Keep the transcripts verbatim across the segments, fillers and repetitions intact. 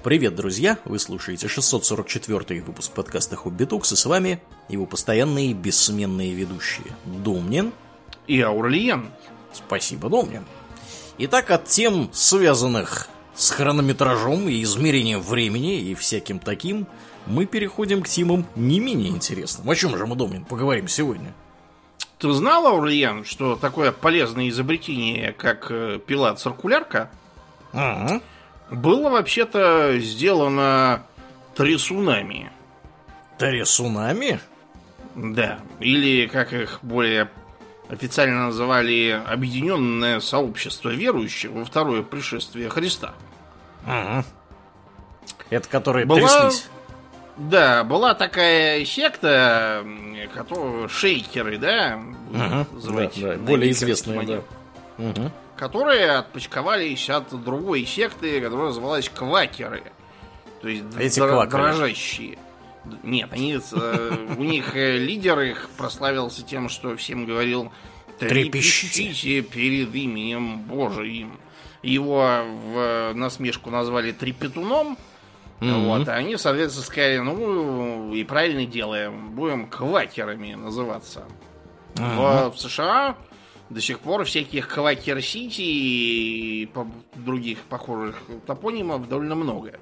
Привет, друзья! Вы слушаете шестьсот сорок четвёртый выпуск подкаста Хобби Токс, и с вами его постоянные бессменные ведущие Домнин и Аурлиен. Спасибо, Домнин. Итак, от тем, связанных с хронометражом и измерением времени и всяким таким, мы переходим к темам не менее интересным. О чем же мы, Домнин, поговорим сегодня? Ты знал, Аурлиен, что такое полезное изобретение, как пила-циркулярка, Ага. было вообще-то сделано трясунами? Трясунами? Да, или, как их более официально называли, объединенное сообщество верующих во второе пришествие Христа. Ага. Это которые Была... тряслись? Да, была такая секта, которую шейкеры, да, Ага. называть, Да, да, более известные, да. Угу. которые отпочковались от другой секты, которая называлась квакеры. То есть Эти дор- квакеры. дрожащие. Нет, они, э, у них э, лидер их прославился тем, что всем говорил: трепещите перед именем Божиим. Его в насмешку назвали трепетуном. Mm-hmm. Вот, а они, соответственно, сказали: ну и правильно делаем, будем квакерами называться. Mm-hmm. В, в США до сих пор всяких Квакер-Сити и других похожих топонимов довольно много.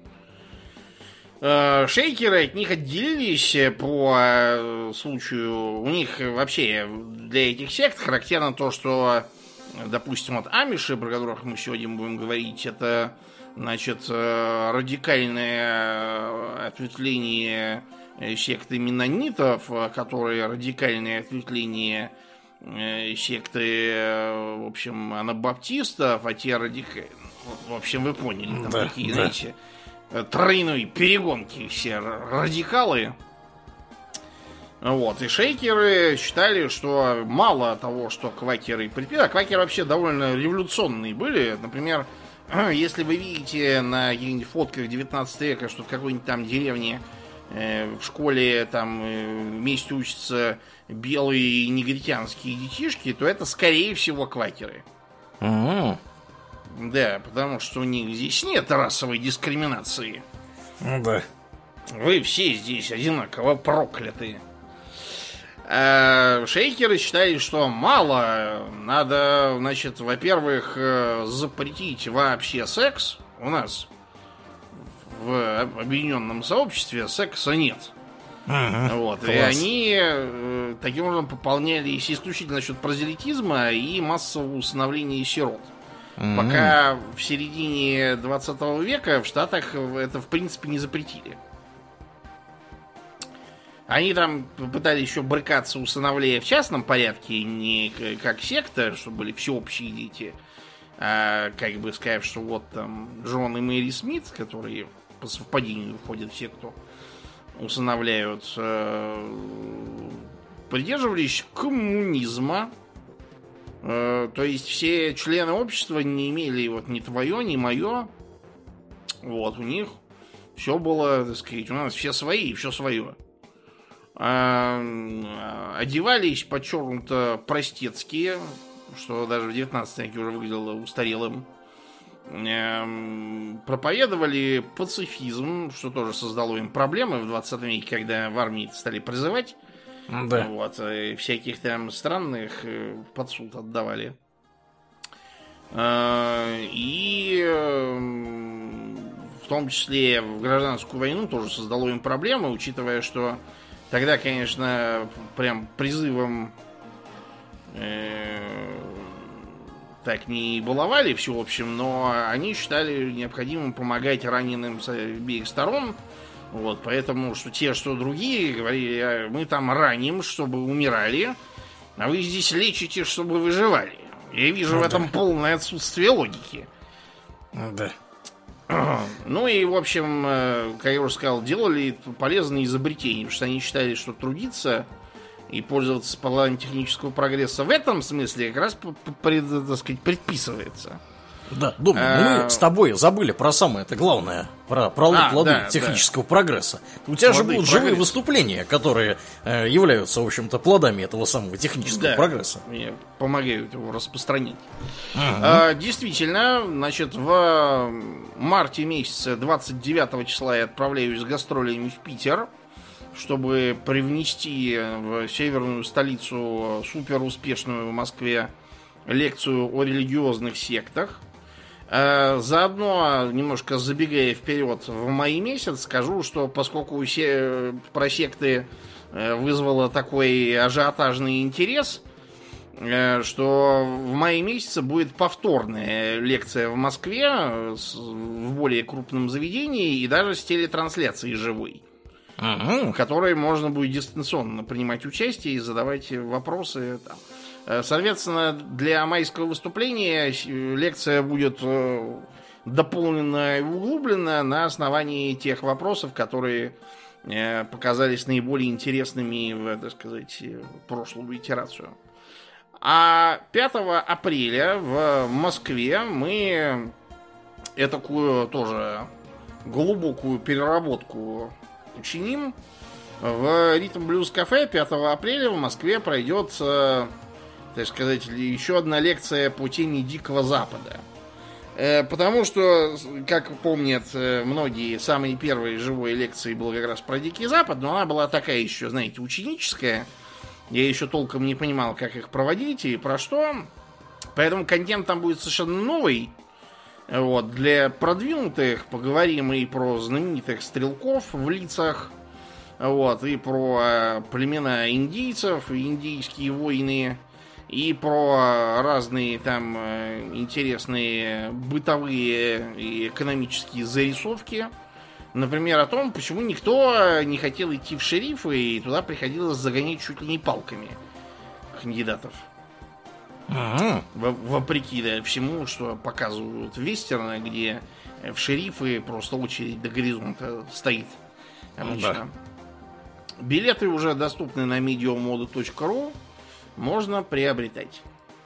Шейкеры от них отделились по случаю... У них вообще для этих сект характерно то, что, допустим, вот амиши, про которых мы сегодня будем говорить, это, значит, радикальное ответвление секты меннонитов, которые радикальное ответвление секты, в общем, анабаптистов, а те радикальные... В общем, вы поняли, там да, такие, да. знаете, тройной перегонки все радикалы. Вот, и шейкеры считали, что мало того, что квакеры предприняли, а квакеры вообще довольно революционные были. Например, если вы видите на каких-нибудь фотках девятнадцатого века, что в какой-нибудь там деревне в школе там вместе учатся белые негритянские детишки, то это, скорее всего, квакеры. Mm-hmm. Да, потому что у них здесь нет расовой дискриминации. Ну да. Вы все здесь одинаково проклятые. А шейкеры считали, что мало. Надо, значит, во-первых, запретить вообще секс. У нас в объединенном сообществе секса нет. Uh-huh. Вот. И они э, таким образом пополнялись исключительно за счет прозелитизма и массового усыновления сирот. Uh-huh. Пока в середине двадцатого века в Штатах это в принципе не запретили. Они там пытались еще брыкаться, усыновляя в частном порядке, не как секта, чтобы были всеобщие дети, а как бы сказав, что вот там Джон и Мэри Смит, которые по совпадению входят в секту, усыновляют, э, придерживались коммунизма. Э, то есть все члены общества не имели вот ни твое, ни мое. Вот, у них все было, так сказать, у нас все свои, все свое. Э, одевались подчеркнуто простецкие, что даже в девятнадцатом веке уже выглядело устарелым. Проповедовали пацифизм, что тоже создало им проблемы в двадцатом веке, когда в армии стали призывать. Да. Вот, и всяких там странных под суд отдавали. И в том числе в гражданскую войну тоже создало им проблемы, учитывая, что тогда, конечно, прям призывом так не баловали все, в общем, но они считали необходимым помогать раненым с обеих сторон. Вот, поэтому, что те, что другие, говорили: мы там раним, чтобы умирали, а вы здесь лечите, чтобы выживали. Я вижу ну, в этом да. полное отсутствие логики. Ну, да. Ну и, в общем, как я уже сказал, делали полезные изобретения, потому что они считали, что трудиться и пользоваться планом технического прогресса в этом смысле как раз, так сказать, предписывается. Да, думаю, а... мы с тобой забыли про самое-то главное, про пролыт а, лады да, технического да. прогресса. У тебя Лады, же будут прогресс. живые выступления, которые э, являются, в общем-то, плодами этого самого технического да, прогресса. Мне помогают его распространить. Ага. А, действительно, значит, в марте месяце, двадцать девятого числа, я отправляюсь с гастролями в Питер, чтобы привнести в северную столицу суперуспешную в Москве лекцию о религиозных сектах. Заодно, немножко забегая вперед в май месяц, скажу, что поскольку про секты вызвало такой ажиотажный интерес, что в мае месяце будет повторная лекция в Москве в более крупном заведении и даже с телетрансляцией живой, ага. в которой можно будет дистанционно принимать участие и задавать вопросы там. Соответственно, для майского выступления лекция будет дополнена и углублена на основании тех вопросов, которые показались наиболее интересными в, так сказать, прошлую итерацию. А пятого апреля в Москве мы этакую тоже глубокую переработку учиним. В Ритм Блюз Кафе пятого апреля в Москве пройдет, так сказать, еще одна лекция по теме Дикого Запада. Потому что, как помнят многие, самые первые живые лекции были как раз про Дикий Запад, но она была такая еще, знаете, ученическая. Я еще толком не понимал, как их проводить и про что. Поэтому контент там будет совершенно новый. Вот. Для продвинутых поговорим и про знаменитых стрелков в лицах, вот, и про племена индийцев, и индийские войны, и про разные там интересные бытовые и экономические зарисовки. Например, о том, почему никто не хотел идти в шерифы, и туда приходилось загонять чуть ли не палками кандидатов. Ага. Вопреки да, всему, что показывают вестерны, где в шерифы просто очередь до горизонта стоит обычно. Да. Билеты уже доступны на медиамода точка ру. Можно приобретать.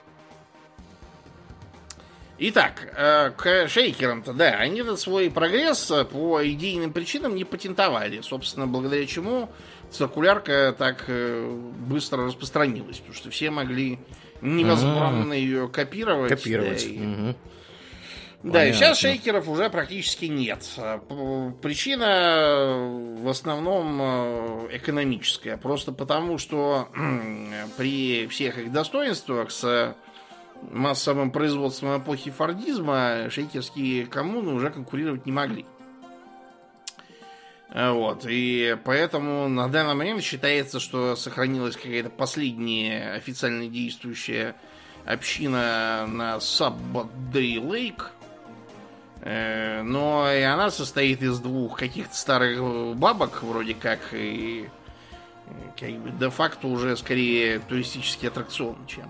Итак, к шейкерам-то, да, они этот свой прогресс по идейным причинам не патентовали. Собственно, благодаря чему циркулярка так быстро распространилась. Потому что все могли невозбранно ее копировать. Копировать. Да, и, угу. да, и сейчас шейкеров уже практически нет. Причина в основном экономическая. Просто потому, что при всех их достоинствах с массовым производством эпохи фордизма шейкерские коммуны уже конкурировать не могли. Вот. И поэтому на данный момент считается, что сохранилась какая-то последняя официально действующая община на Саббат-Дэй Лейк. Но и она состоит из двух каких-то старых бабок, вроде как, и как бы де-факто уже скорее туристический аттракцион, чем.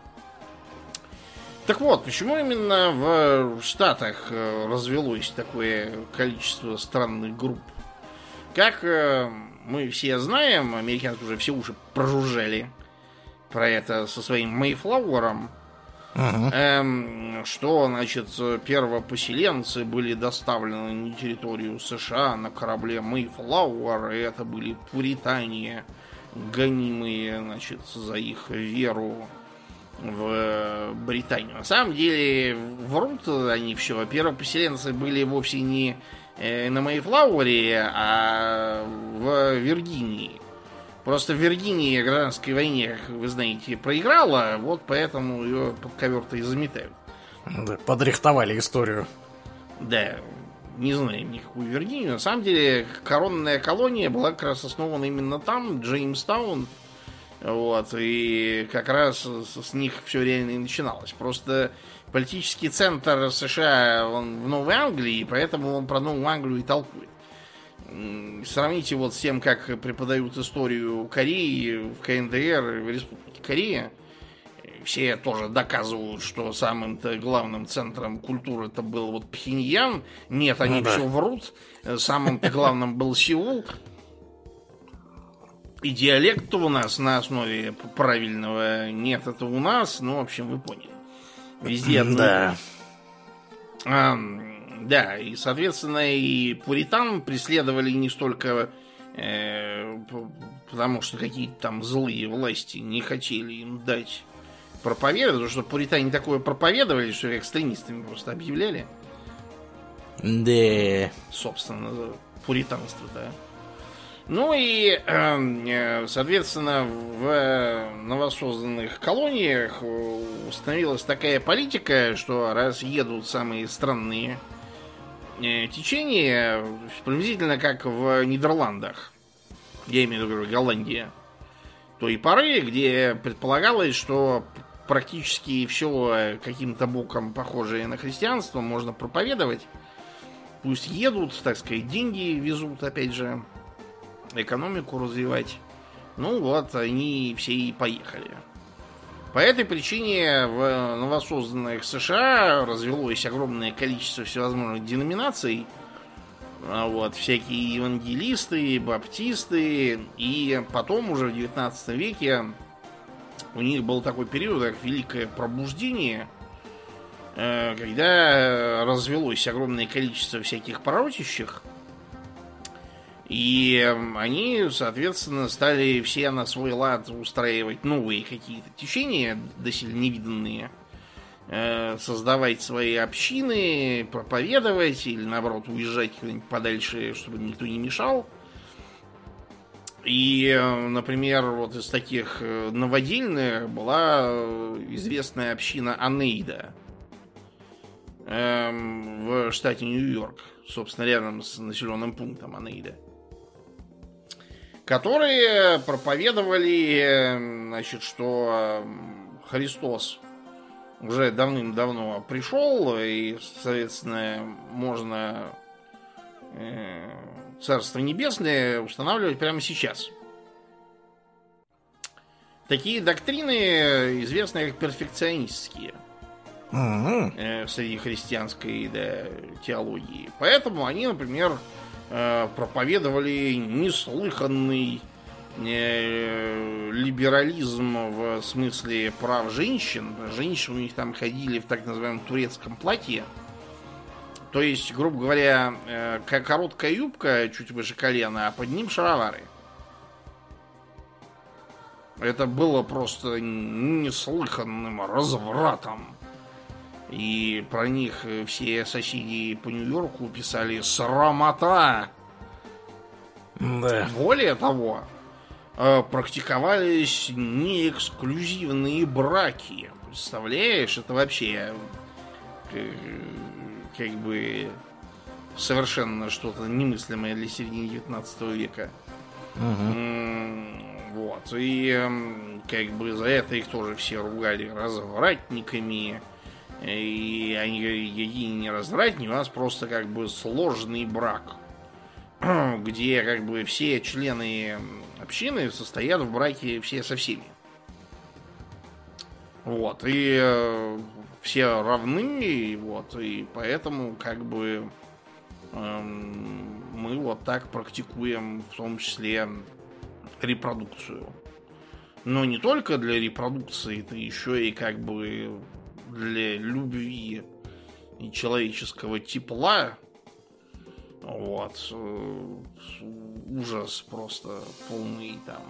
Так вот, почему именно в Штатах развелось такое количество странных групп? Как мы все знаем, американцы уже все уши прожужжали про это со своим Мейфлауэром, uh-huh. эм, что, значит, первопоселенцы были доставлены на территорию США на корабле Мейфлауэр, и это были пуритане, гонимые, значит, за их веру в Британию. На самом деле врут они все. Первопоселенцы были вовсе не на Мейфлауэре, а в Виргинии. Просто в Виргинии в гражданской войне, как вы знаете, проиграла, вот поэтому ее под ковер-то и заметают. Да, подрихтовали историю. Да, не знаем никакую Виргинию. На самом деле коронная колония была как раз основана именно там, Джеймстаун. Вот, и как раз с них все реально и начиналось. Просто политический центр США, он в Новой Англии, и поэтому он про Новую Англию и толкует. Сравните вот с тем, как преподают историю Кореи в ка эн дэ эр и в Республике Корея. Все тоже доказывают, что самым-то главным центром культуры это был вот Пхеньян. Нет, они ну, да. все врут. Самым-то главным был Сеул. И диалект у нас на основе правильного нет, это у нас. Ну, в общем, вы поняли. Везде одно. Да. А, да, и, соответственно, и пуритан преследовали не столько э, потому, что какие-то там злые власти не хотели им дать проповедовать, потому что пуритане такое проповедовали, что экстремистами просто объявляли. Да. Собственно, пуританство, да. Ну и, э, соответственно, в новосозданных колониях установилась такая политика, что раз едут самые странные э, течения, приблизительно как в Нидерландах, я имею в виду Голландия, той поры, где предполагалось, что практически все каким-то боком похожее на христианство можно проповедовать. Пусть едут, так сказать, деньги везут, опять же, экономику развивать. Ну вот, они все и поехали. По этой причине в новосозданных США развелось огромное количество всевозможных деноминаций. Вот, всякие евангелисты, баптисты. И потом, уже в девятнадцатом веке, у них был такой период, как Великое Пробуждение, когда развелось огромное количество всяких пророчащих. И они, соответственно, стали все на свой лад устраивать новые какие-то течения, доселе невиданные, создавать свои общины, проповедовать или, наоборот, уезжать куда-нибудь подальше, чтобы никто не мешал. И, например, вот из таких новодельных была известная община Онейда в штате Нью-Йорк, собственно, рядом с населенным пунктом Онейда, которые проповедовали, значит, что Христос уже давным-давно пришел, и, соответственно, можно Царство Небесное устанавливать прямо сейчас. Такие доктрины известны как перфекционистские uh-huh. среди христианской, да, теологии. Поэтому они, например, проповедовали неслыханный либерализм в смысле прав женщин. Женщины у них там ходили в так называемом турецком платье. То есть, грубо говоря, как короткая юбка чуть выше колена, а под ним шаровары. Это было просто неслыханным развратом. И про них все соседи по Нью-Йорку писали «срамота». Да. Более того, практиковались неэксклюзивные браки. Представляешь, это вообще как бы совершенно что-то немыслимое для середины девятнадцатого века. Угу. Вот. И как бы за это их тоже все ругали развратниками. И они говорили, какие не развратники, у нас просто как бы сложный брак, где как бы все члены общины состоят в браке все со всеми. Вот. И э, все равны, и вот, и поэтому как бы э, мы вот так практикуем, в том числе репродукцию. Но не только для репродукции, это еще и как бы для любви и человеческого тепла. Вот. Ужас просто полный там.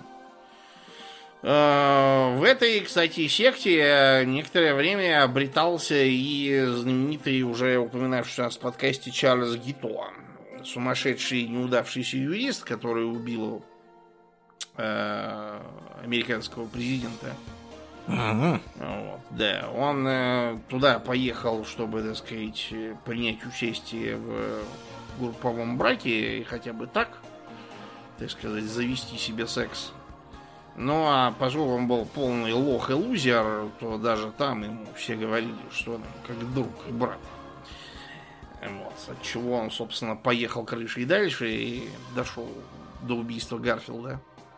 В этой, кстати, секте некоторое время обретался и знаменитый, уже упоминавший у нас в подкасте, Чарльз Гито. Сумасшедший, неудавшийся юрист, который убил э, американского президента. Uh-huh. Вот, да, он э, туда поехал, чтобы, так сказать, принять участие в групповом браке и хотя бы так, так сказать, завести себе секс. Ну, а поскольку он был полный лох и лузер, то даже там ему все говорили, что он как друг и брат. Вот, от чего он, собственно, поехал крышей дальше и дошел до убийства Гарфилда.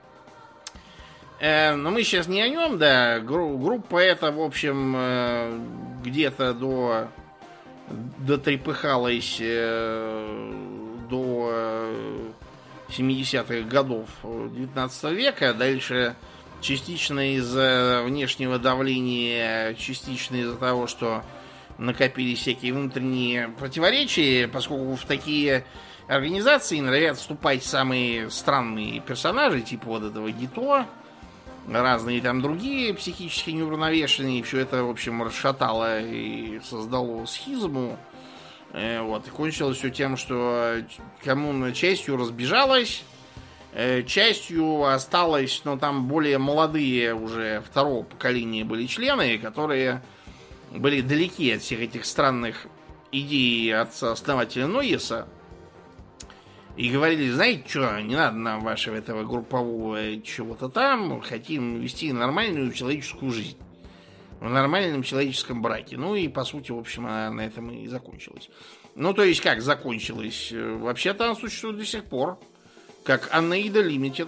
Э, но мы сейчас не о нем, да. Гру- группа эта, в общем, э, где-то до дотрепыхалась э, до э, семидесятых годов девятнадцатого века. Дальше частично из-за внешнего давления, частично из-за того, что накопились всякие внутренние противоречия, поскольку в такие организации норовят вступать самые странные персонажи, типа вот этого Дито, разные там другие психически неуравновешенные. Все это, в общем, расшатало и создало схизму. Вот. И кончилось все тем, что коммуна частью разбежалась, частью осталось, но там более молодые уже второго поколения были члены, которые были далеки от всех этих странных идей от основателя Нойеса. И говорили, знаете что, не надо нам вашего этого группового чего-то там, хотим вести нормальную человеческую жизнь. В нормальном человеческом браке. Ну и, по сути, в общем, она на этом и закончилась. Ну, то есть, как закончилась? Вообще-то она существует до сих пор. Как Aneida Limited.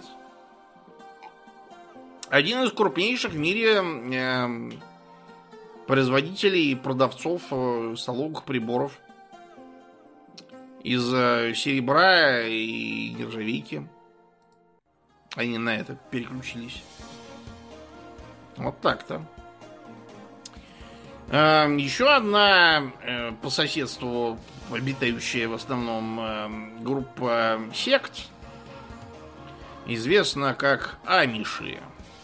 Один из крупнейших в мире э, производителей и продавцов э, столовых приборов. Из э, серебра и нержавейки. Они на это переключились. Вот так-то. Э, еще одна э, по соседству обитающая в основном э, группа сект известна как амиши.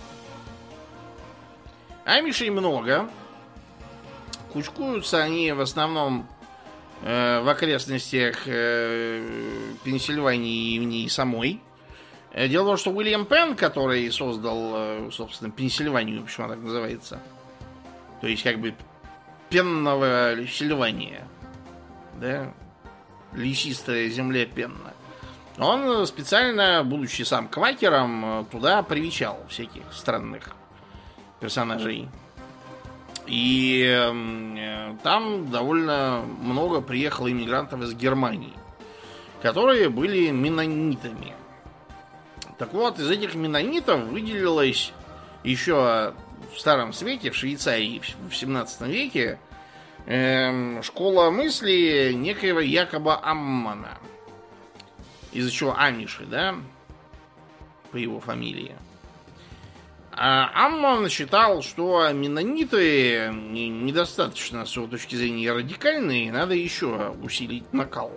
Амишей много. Кучкуются они в основном э, в окрестностях э, Пенсильвании и в ней самой. Дело в том, что Уильям Пенн, который создал, э, собственно, Пенсильванию, почему она так называется, то есть как бы пенного Сильвания, да, лесистая земля Пенна, он специально, будучи сам квакером, туда привечал всяких странных персонажей. И э, там довольно много приехало иммигрантов из Германии, которые были меннонитами. Так вот, из этих меннонитов выделилась еще в Старом Свете, в Швейцарии в семнадцатом веке, э, школа мысли некоего Якоба Аммана. Из-за чего Амиши, да? По его фамилии. А Амман считал, что меннониты недостаточно, с его точки зрения, радикальные, надо еще усилить накал.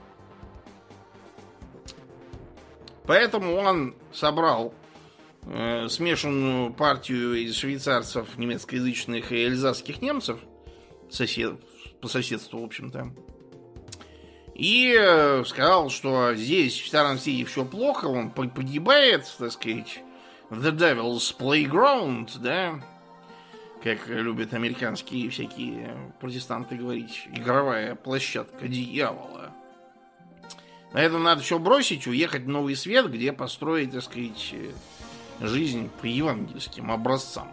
Поэтому он собрал э, смешанную партию из швейцарцев, немецкоязычных и эльзасских немцев, сосед, по соседству, в общем-то, и э, сказал, что здесь, в Старом Свете, все плохо, он погибает, так сказать, The Devil's Playground, да, как любят американские всякие протестанты говорить, игровая площадка дьявола. Поэтому надо все бросить, уехать в Новый Свет, где построить, так сказать, жизнь по евангельским образцам.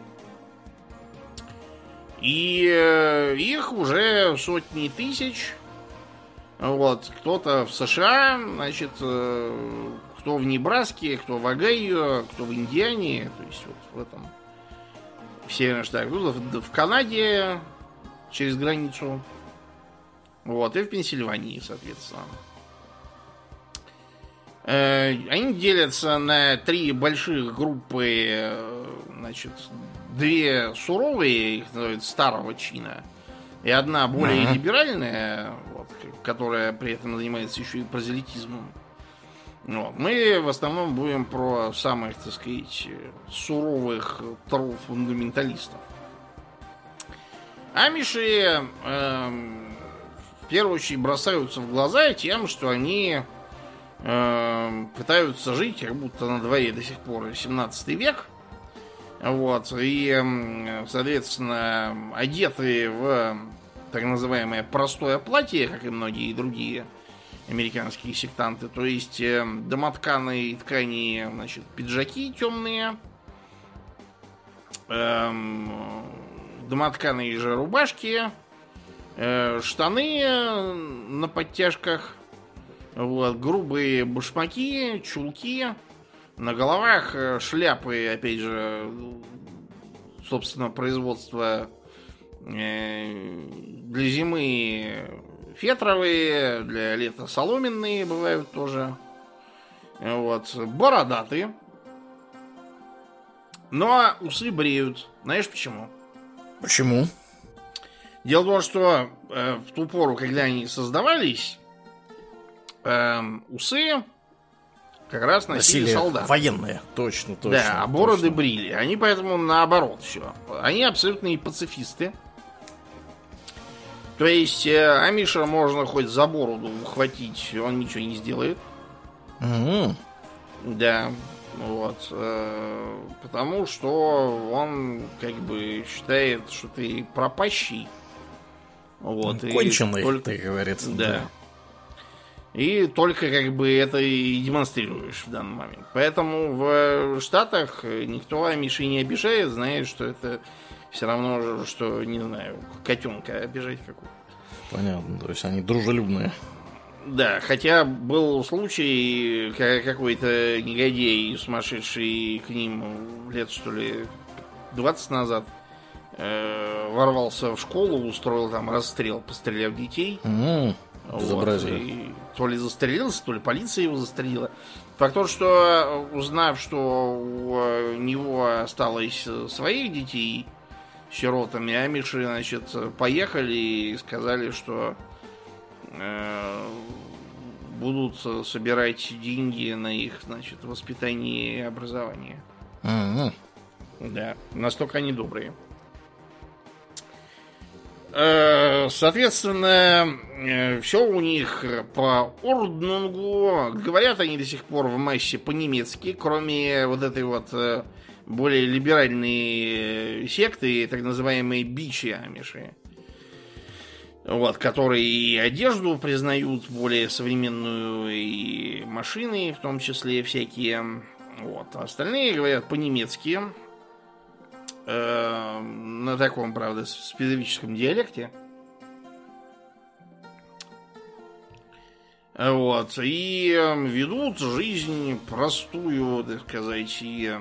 И э, их уже сотни тысяч. Вот, кто-то в США, значит, э, кто в Небраске, кто в Огайо, кто в Индиане, то есть вот в этом, в Северных Штатах, кто-то в, в Канаде через границу, вот, и в Пенсильвании, соответственно. Э, они делятся на три больших группы, э, значит, две суровые, их называют старого чина, и одна более uh-huh. либеральная, вот, которая при этом занимается еще и прозелитизмом. Вот. Мы в основном будем про самых, так сказать, суровых тру-фундаменталистов. Амиши э, в первую очередь бросаются в глаза тем, что они э, пытаются жить, как будто на дворе до сих пор семнадцатый век. Вот, и, соответственно, одеты в так называемое простое платье, как и многие другие американские сектанты, то есть домотканые ткани, значит, пиджаки темные, эм, домотканые же рубашки, э, штаны на подтяжках, вот, грубые башмаки, чулки. На головах шляпы, опять же, собственно, производства э, для зимы фетровые, для лета соломенные бывают тоже. Вот. Бородатые. Но усы бреют. Знаешь почему? Почему? Дело в том, что э, в ту пору, когда они создавались, э, усы как раз носили, носили солдаты. Военные, точно, точно. Да, а бороды точно брили. Они поэтому наоборот все. Они абсолютные пацифисты. То есть э, Амиша можно хоть за бороду ухватить, он ничего не сделает. Угу. Да, вот. Э, потому что он как бы считает, что ты пропащий. Вот, конченый, только, ты говорит. Да. да. И только как бы это и демонстрируешь в данный момент. Поэтому в Штатах никто Амишей не обижает, знает, что это все равно, что, не знаю, котенка обижать какого-то. Понятно, то есть они дружелюбные. Да, хотя был случай, какой-то негодяй сумасшедший к ним лет, что ли, двадцать назад э, ворвался в школу, устроил там расстрел, постреляв детей. Mm, вот, и то ли застрелился, то ли полиция его застрелила. Факт тот, что узнав, что у него осталось своих детей сиротами, амиши, значит, поехали и сказали, что э, будут собирать деньги на их, значит, воспитание и образование. Mm-hmm. Да, настолько они добрые. Э, соответственно, э, все у них по орднунгу. Говорят они до сих пор в массе по-немецки, кроме вот этой вот э, более либеральной секты, так называемые бичи амиши. Вот, которые и одежду признают более современную, и машины, в том числе всякие. Вот. Остальные говорят по-немецки. Э, на таком, правда, специфическом диалекте. Вот. И ведут жизнь простую, так сказать, и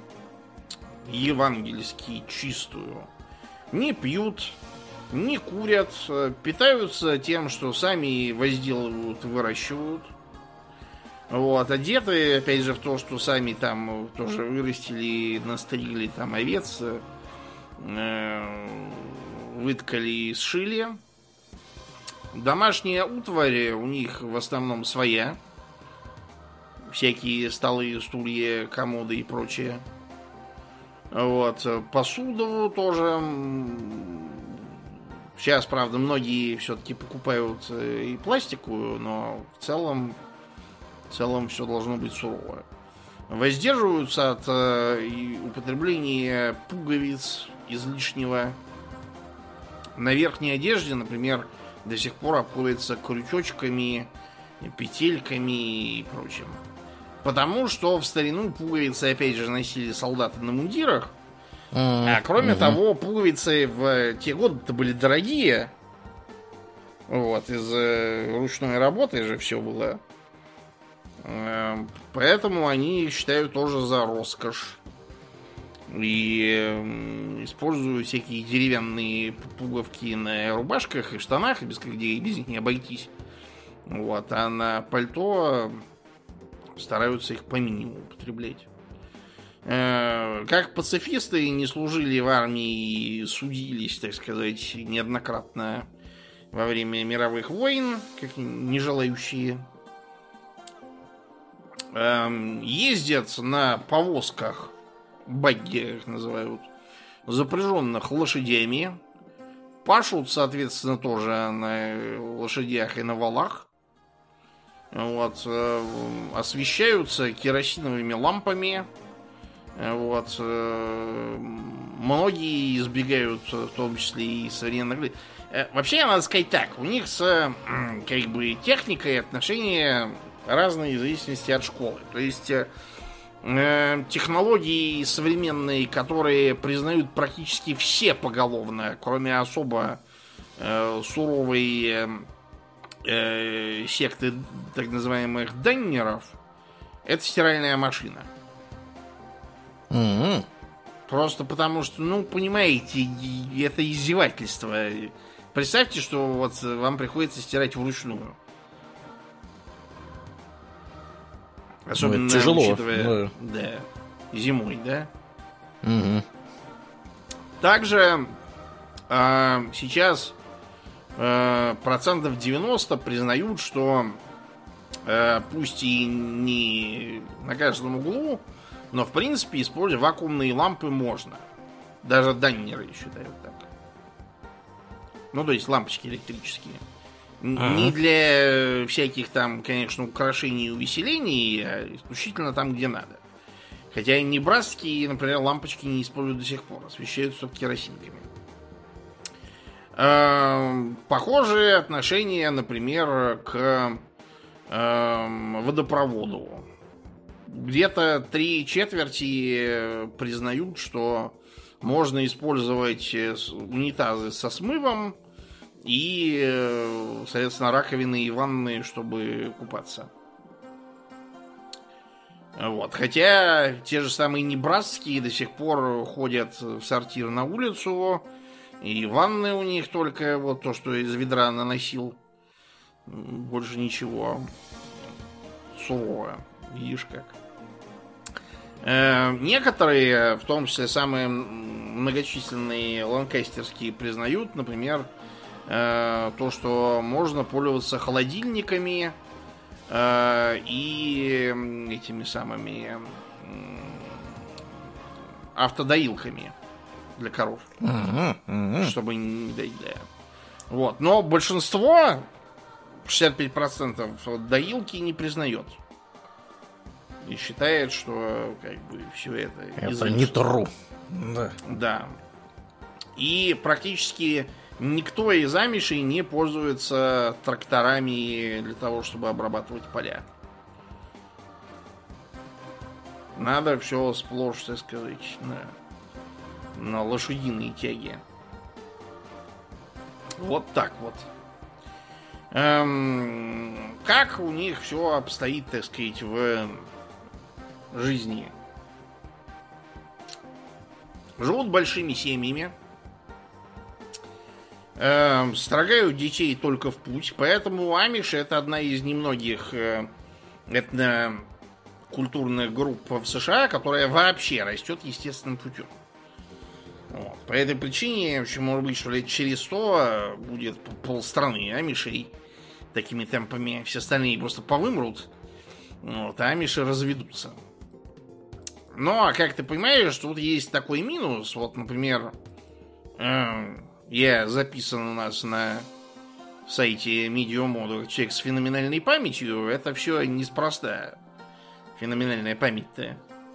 евангельски чистую. Не пьют, не курят, питаются тем, что сами возделывают, выращивают. Вот, одеты, опять же, в то, что сами там тоже вырастили, настригли там овец, э, выткали и сшили. Домашняя утварь у них в основном своя. Всякие столы, стулья, комоды и прочее. Вот, посуду тоже. Сейчас, правда, многие все-таки покупают и пластиковую, но в целом В целом все должно быть сурово. Воздерживаются от э, употребления пуговиц излишнего. На верхней одежде, например, до сих пор обходятся крючочками, петельками и прочим. Потому что в старину пуговицы, опять же, носили солдаты на мундирах. Mm-hmm. А кроме mm-hmm. того, пуговицы в те годы-то были дорогие. Вот, из э, ручной работы же все было. Поэтому они считают тоже за роскошь. И используют всякие деревянные пуговки на рубашках и штанах, без, где без них не обойтись. Вот. А на пальто стараются их по минимуму употреблять. Как пацифисты не служили в армии и судились, так сказать, неоднократно во время мировых войн, как не желающие. Ездят на повозках, багги их называют, запряженных лошадями, пашут, соответственно, тоже на лошадях и на валах. Вот, освещаются керосиновыми лампами. Вот, многие избегают, в том числе и современных. Вообще, надо сказать так, у них с как бы техникой отношения разные в зависимости от школы. То есть э, технологии современные, которые признают практически все поголовно, кроме особо э, суровой э, секты так называемых даннеров, это стиральная машина. Mm-hmm. Просто потому что, ну, понимаете, это издевательство. Представьте, что вот вам приходится стирать вручную. Особенно, ну, тяжело, учитывая, да. Да, зимой, да. Угу. Также А сейчас э, процентов девяносто признают, что э, пусть и не на каждом углу, но в принципе использовать вакуумные лампы можно. Даже даннеры считают так. Ну, то есть лампочки электрические. Uh-huh. Не для всяких там, конечно, украшений и увеселений, а исключительно там, где надо. Хотя и небрасские, например, лампочки не используют до сих пор, освещаются керосинками. Э-э- похожие отношения, например, к э- водопроводу. Где-то три четверти признают, что можно использовать унитазы со смывом и, соответственно, раковины и ванны, чтобы купаться. Вот. Хотя те же самые небрасские до сих пор ходят в сортир на улицу, и ванны у них только вот то, что из ведра наносил. Больше ничего. Сурово. Видишь как. Э, некоторые, в том числе самые многочисленные ланкастерские, признают, например, э, то, что можно пользоваться холодильниками э, и этими самыми э, автодоилками для коров, uh-huh, uh-huh. чтобы не доить. Да. Вот. Но большинство, шестьдесят пять процентов, доилки не признает. И считает, что как бы все это... Это излишне. Не true. Да. Да. И практически никто из амишей не пользуется тракторами для того, чтобы обрабатывать поля. Надо все сплошь, так сказать, на, на лошадиные тяги. Вот так вот. Эм, как у них все обстоит, так сказать, в жизни? Живут большими семьями, э, строгают детей только в путь, поэтому амиши — это одна из немногих э, этнокультурных групп в США, которая вообще растет естественным путем. Вот. По этой причине, в общем, может быть, что лет через сто будет полстраны амишей такими темпами, все остальные просто повымрут, вот, а амиши разведутся. Ну, а как ты понимаешь, тут есть такой минус. Вот, например, э, я записан у нас на сайте Медиамоду как человек с феноменальной памятью. Это все неспроста. Феноменальная память-то.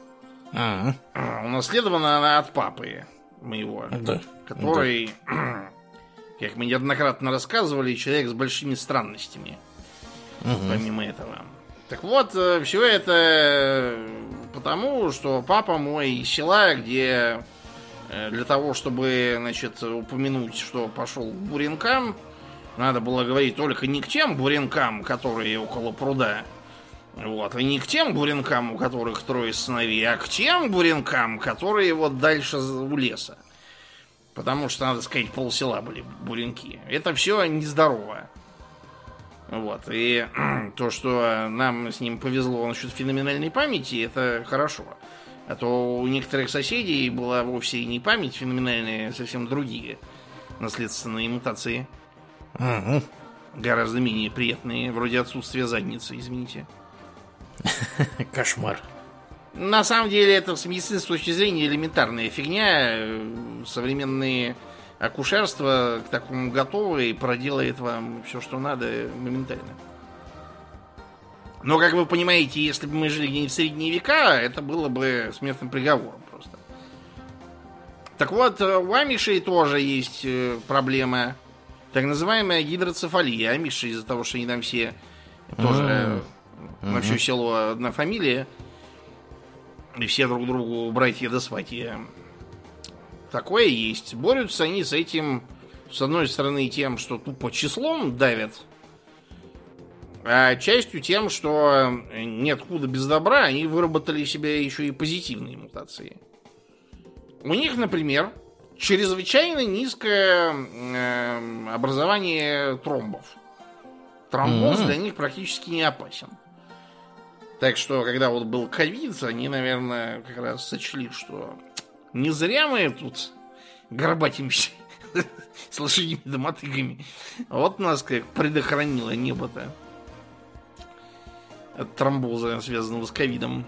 А-а-а. Унаследована она от папы моего, да. Который, да. Как мы неоднократно рассказывали, человек с большими странностями. Угу. Помимо этого. Так вот, все это потому, что папа мой из села, где для того, чтобы, значит, упомянуть, что пошел к буренкам, надо было говорить только не к тем буренкам, которые около пруда, вот, и не к тем буренкам, у которых трое сыновей, а к тем буренкам, которые вот дальше у леса. Потому что, надо сказать, полсела были буренки. Это все нездорово. Вот, и то, что нам с ним повезло насчет феноменальной памяти, это хорошо. А то у некоторых соседей была вовсе не память феноменальная, а совсем другие наследственные мутации. Угу. Гораздо менее приятные, вроде отсутствия задницы, извините. Кошмар. На самом деле, это с медицинской точки зрения элементарная фигня. Современные акушерство к такому готово и проделает вам все, что надо, моментально. Но, как вы понимаете, если бы мы жили где-нибудь в средние века, это было бы смертным приговором просто. Так вот, у амишей тоже есть проблема. Так называемая гидроцефалия. Амиши из-за того, что они там все тоже mm-hmm. на все село одна фамилия. И все друг другу братья да сватья. Такое есть. Борются они с этим, с одной стороны, тем, что тупо числом давят, а частью тем, что нет худа без добра, они выработали себе еще и позитивные мутации. У них, например, чрезвычайно низкое э, образование тромбов. Тромбоз mm-hmm. для них практически не опасен. Так что, когда вот был ковид, они, наверное, как раз сочли, что не зря мы тут горбатимся С лошадьми да мотыгами. Вот нас как предохранило небо-то от тромбоза, связанного с ковидом.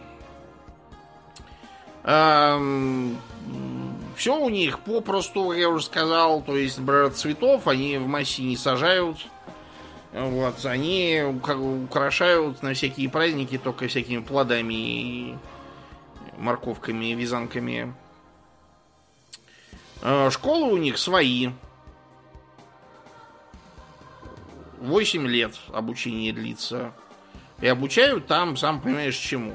Все у них попросту, я уже сказал, то есть, например, цветов они в массе не сажают. Вот, они украшают на всякие праздники только всякими плодами, морковками, вязанками. Школы у них свои. восемь лет обучение длится. И обучают там, сам понимаешь, чему.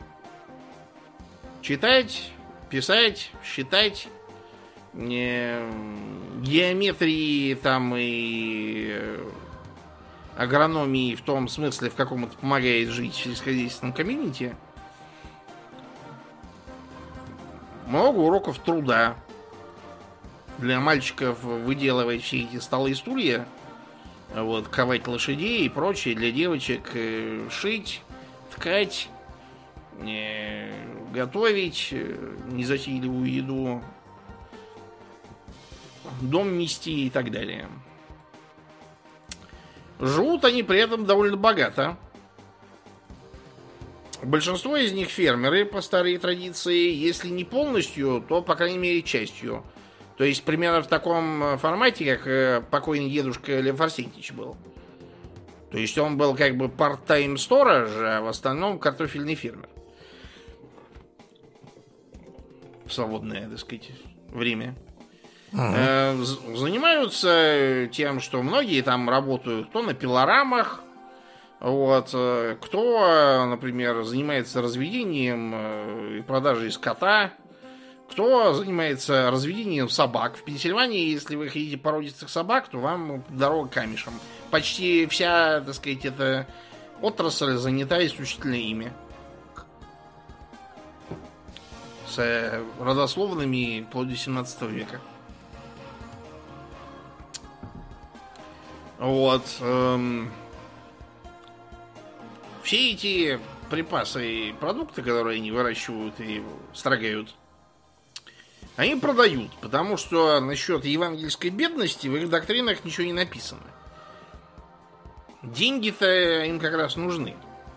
Читать, писать, считать, э, геометрии там и агрономии в том смысле, в каком это помогает жить в сельскохозяйственном комьюнити. Много уроков труда. Для мальчиков выделывать все эти столы и стулья, вот, ковать лошадей и прочее. Для девочек э, шить, ткать, э, готовить э, незатейливую еду, дом мести и так далее. Живут они при этом довольно богато. Большинство из них фермеры по старой традиции. Если не полностью, то, по крайней мере, частью. То есть, примерно в таком формате, как покойный дедушка Лев Арсентьевич был. То есть, он был как бы part-time сторож, а в остальном картофельный фермер. В свободное, так сказать, время. Uh-huh. Занимаются тем, что многие там работают кто на пилорамах, вот, кто, например, занимается разведением и продажей скота, кто занимается разведением собак. В Пенсильвании, если вы хотите породистых собак, то вам дорога камешем. Почти вся, так сказать, эта отрасль занята исключительно ими. С родословными вплоть до семнадцатого века. Вот. Эм, все эти припасы и продукты, которые они выращивают и строгают, они продают, потому что насчет евангельской бедности в их доктринах ничего не написано. Деньги-то им как раз нужны.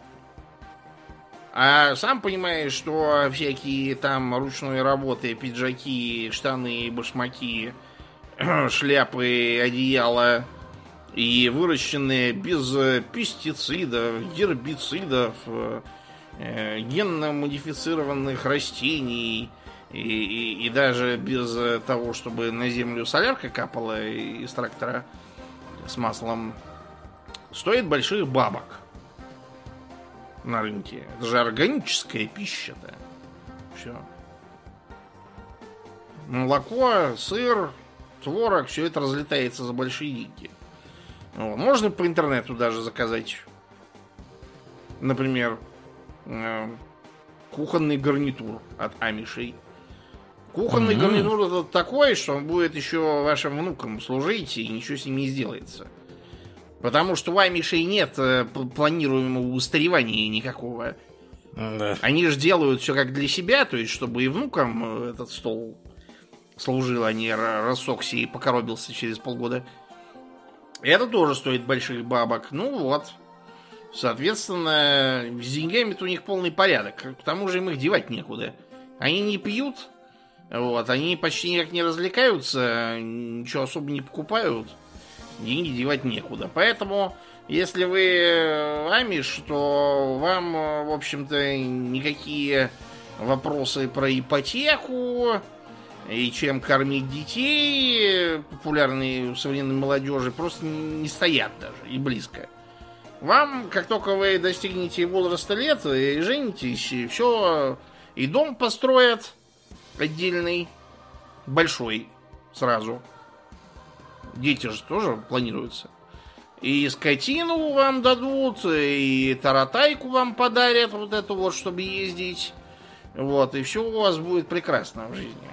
А сам понимаешь, что всякие там ручной работы, пиджаки, штаны, башмаки, шляпы, одеяла и выращенные без пестицидов, гербицидов, э, генно-модифицированных растений и, и, и даже без того, чтобы на землю солярка капала из трактора с маслом, стоит больших бабок на рынке. Это же органическая пища-то. Все. Молоко, сыр, творог, все это разлетается за большие деньги. Вот. Можно по интернету даже заказать, например, э, кухонный гарнитур от амишей. Кухонный mm-hmm. гарнитур это такой, что он будет еще вашим внукам служить, и ничего с ним не сделается. Потому что у амишей нет э, планируемого устаревания никакого. Mm-hmm. Они же делают все как для себя, то есть чтобы и внукам этот стол служил, а не рассохся и покоробился через полгода. Это тоже стоит больших бабок. Ну вот. Соответственно, с деньгами-то у них полный порядок. К тому же им их девать некуда. Они не пьют. Вот. Они почти никак не развлекаются. Ничего особо не покупают. Деньги девать некуда. Поэтому, если вы амиш, то вам, в общем-то, никакие вопросы про ипотеку и чем кормить детей, популярные у современной молодежи, просто не стоят даже и близко. Вам, как только вы достигнете возраста лет и женитесь, и все, и дом построят отдельный, большой, сразу. Дети же тоже планируются. И скотину вам дадут, и таратайку вам подарят, вот эту вот, чтобы ездить. Вот, и все у вас будет прекрасно в жизни.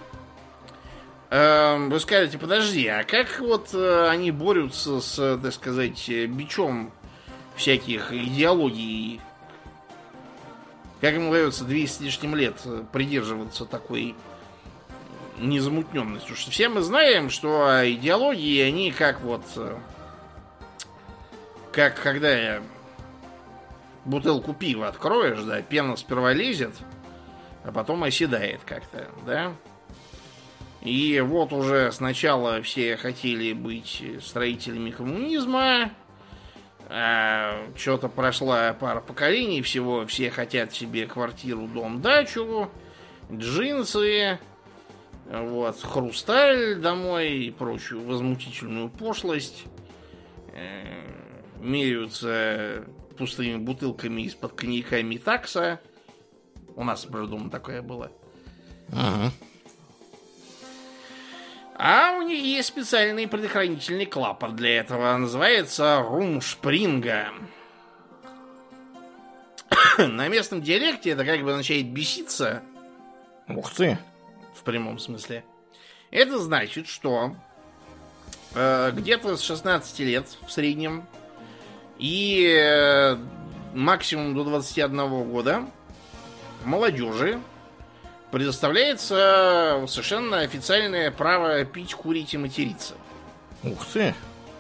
Вы скажете, подожди, а как вот они борются с, так сказать, бичом всяких идеологий? Как им удается двести с лишним лет придерживаться такой незамутненность. Потому что все мы знаем, что идеологии, они как вот... Как когда бутылку пива откроешь, да, пена сперва лезет, а потом оседает как-то, да? И вот уже сначала все хотели быть строителями коммунизма, а что-то прошла пара поколений всего, все хотят себе квартиру, дом, дачу, джинсы, вот, хрусталь домой и прочую возмутительную пошлость. Меряются пустыми бутылками из-под коньяка Митакса. У нас, правда, дома такое было. Ага. А у них есть специальный предохранительный клапан для этого. Называется румшпринга. На местном диалекте это как бы означает беситься. Ух ты. В прямом смысле. Это значит, что э, где-то с шестнадцати лет в среднем и э, максимум до двадцати одного года молодежи предоставляется совершенно официальное право пить, курить и материться. Ух ты.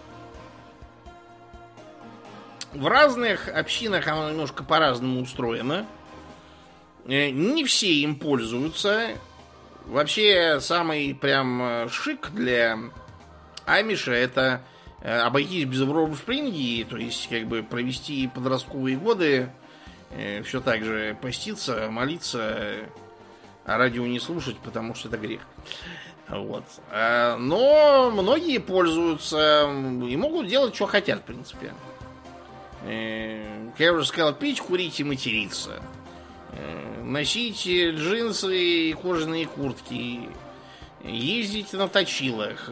В разных общинах оно немножко по-разному устроено. Не все им пользуются. Вообще, самый прям шик для амиша — это обойтись без румшпринги, то есть как бы провести подростковые годы, все так же поститься, молиться, а радио не слушать, потому что это грех. Вот. Но многие пользуются и могут делать, что хотят, в принципе. Как я уже сказал, пить, курить и материться. Носить джинсы и кожаные куртки. Ездить на точилах.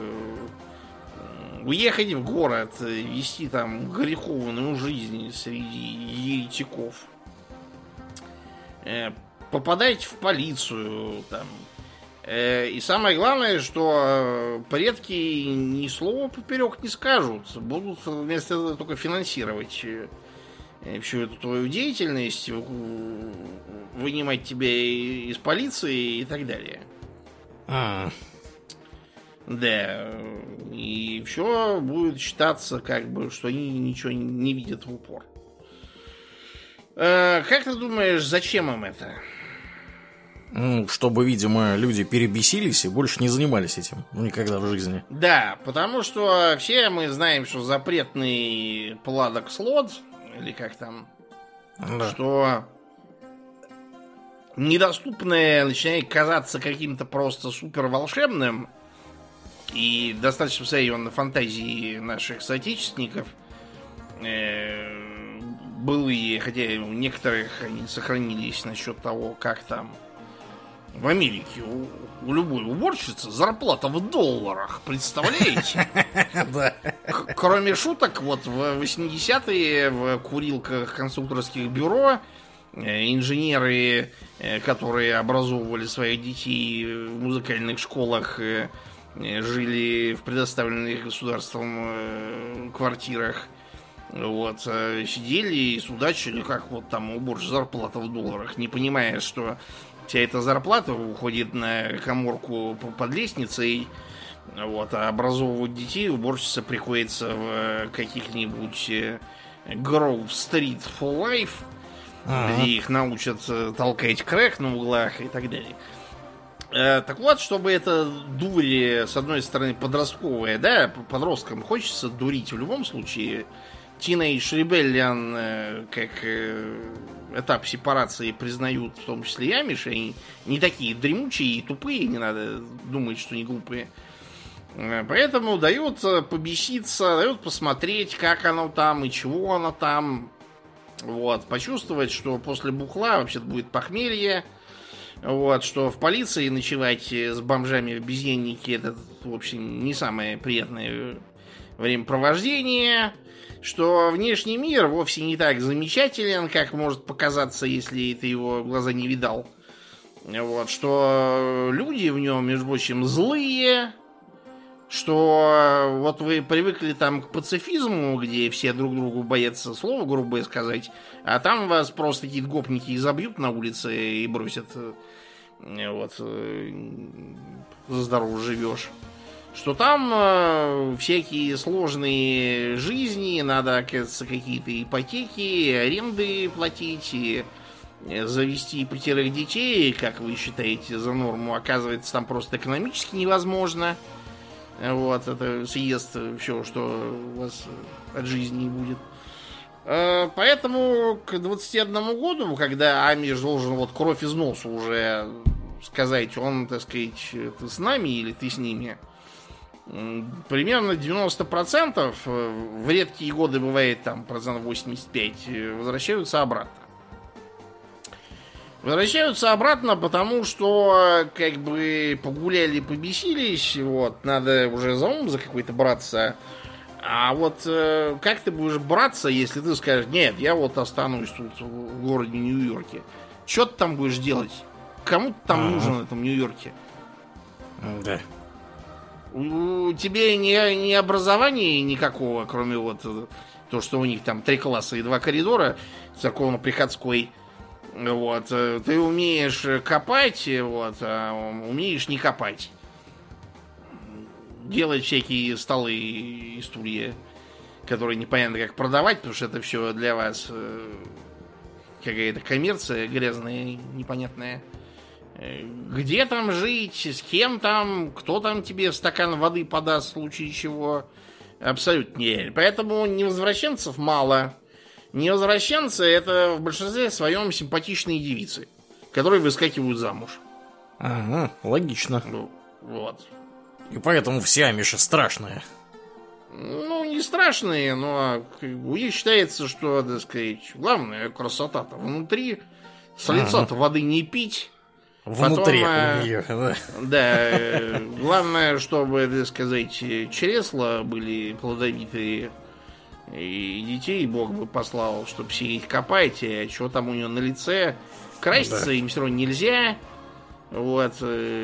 Уехать в город, вести там греховную жизнь среди еретиков. Попадать в полицию там. И самое главное, что предки ни слова поперек не скажут. Будут вместо этого только финансировать всю эту твою деятельность, вынимать тебя из полиции и так далее. А. Да. И все будет считаться, как бы, что они ничего не видят в упор. Как ты думаешь, зачем им это? Ну, чтобы, видимо, люди перебесились и больше не занимались этим. Ну, никогда в жизни. Да, потому что все мы знаем, что запретный Пладок Слот, или как там, да. Что недоступное начинает казаться каким-то просто супер волшебным. И достаточно посмотреть на фантазии наших соотечественников. Э, былые, хотя у некоторых они сохранились насчет того, как там в Америке у, у любой уборщицы зарплата в долларах, представляете? Кроме шуток, вот в восьмидесятые в курилках конструкторских бюро инженеры, которые образовывали своих детей в музыкальных школах, жили в предоставленных государством квартирах, вот, сидели и судачили, как вот там уборщица зарплата в долларах, не понимая, что вся эта зарплата уходит на каморку под лестницей, вот, а образовывать детей уборщице приходится в каких-нибудь Grove Street for Life, ага. где их научат толкать крэк на углах и так далее. Так вот, чтобы эта дурь, с одной стороны, подростковая, да, подросткам хочется дурить в любом случае. Teenage Rebellion, как этап сепарации, признают в том числе и амиши. Они не такие дремучие и тупые, не надо думать, что не глупые. Поэтому дают побеситься, дают посмотреть, как оно там и чего оно там. Вот, почувствовать, что после бухла вообще-то будет похмелье. Вот, что в полиции ночевать с бомжами в обезьяннике — это, в общем, не самое приятное времяпровождение. Что внешний мир вовсе не так замечателен, как может показаться, если ты его в глаза не видал. Вот, что люди в нем, между прочим, злые. Что вот вы привыкли там к пацифизму, где все друг другу боятся слово грубое сказать, а там вас просто какие-то гопники изобьют на улице и бросят вот, здорово живешь, что там э, всякие сложные жизни, надо, оказывается, какие-то ипотеки, аренды платить, и завести пятерых детей, как вы считаете, за норму, оказывается, там просто экономически невозможно. Вот, это съест все, что у вас от жизни будет. Поэтому к двадцати одному году, когда Амиш должен вот кровь из носу уже сказать, он, так сказать, ты с нами или ты с ними, примерно девяносто процентов, в редкие годы бывает там процентов восемьдесят пять, возвращаются обратно. Возвращаются обратно, потому что как бы погуляли, побесились, вот, надо уже за ум за какой-то браться. А вот э, как ты будешь браться, если ты скажешь, нет, я вот останусь тут в городе Нью-Йорке. Что ты там будешь делать? Кому ты там А-а-а. нужен в этом Нью-Йорке? Да. У тебе ни, ни образования никакого, кроме вот то, что у них там три класса и два коридора церковно-приходской. Вот, ты умеешь копать, вот, а умеешь не копать. Делать всякие столы и стулья, которые непонятно как продавать, потому что это все для вас какая-то коммерция грязная, непонятная. Где там жить, с кем там, кто там тебе стакан воды подаст в случае чего. Абсолютно нереально. Поэтому невозвращенцев мало. Невозвращенцы — это в большинстве своем симпатичные девицы, которые выскакивают замуж. Ага, логично. Ну, вот. И поэтому все амиши страшные. Ну, не страшные, но у них считается, что, так сказать, главная красота-то внутри. С лица-то ага. воды не пить. Внутри Потом, у нее, да. Да, главное, чтобы, так сказать, чресла были плодовитые. И детей Бог бы послал, чтобы все их копать, а что там у нее на лице. Краситься да. им все равно нельзя. Вот.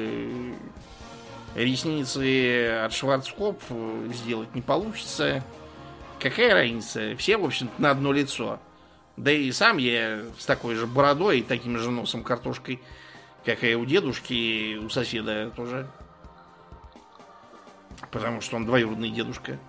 Ресницы от Шварцкоп сделать не получится. Какая разница? Все, в общем-то, на одно лицо. Да и сам я с такой же бородой и таким же носом картошкой, как и у дедушки, и у соседа тоже. Потому что он двоюродный дедушка.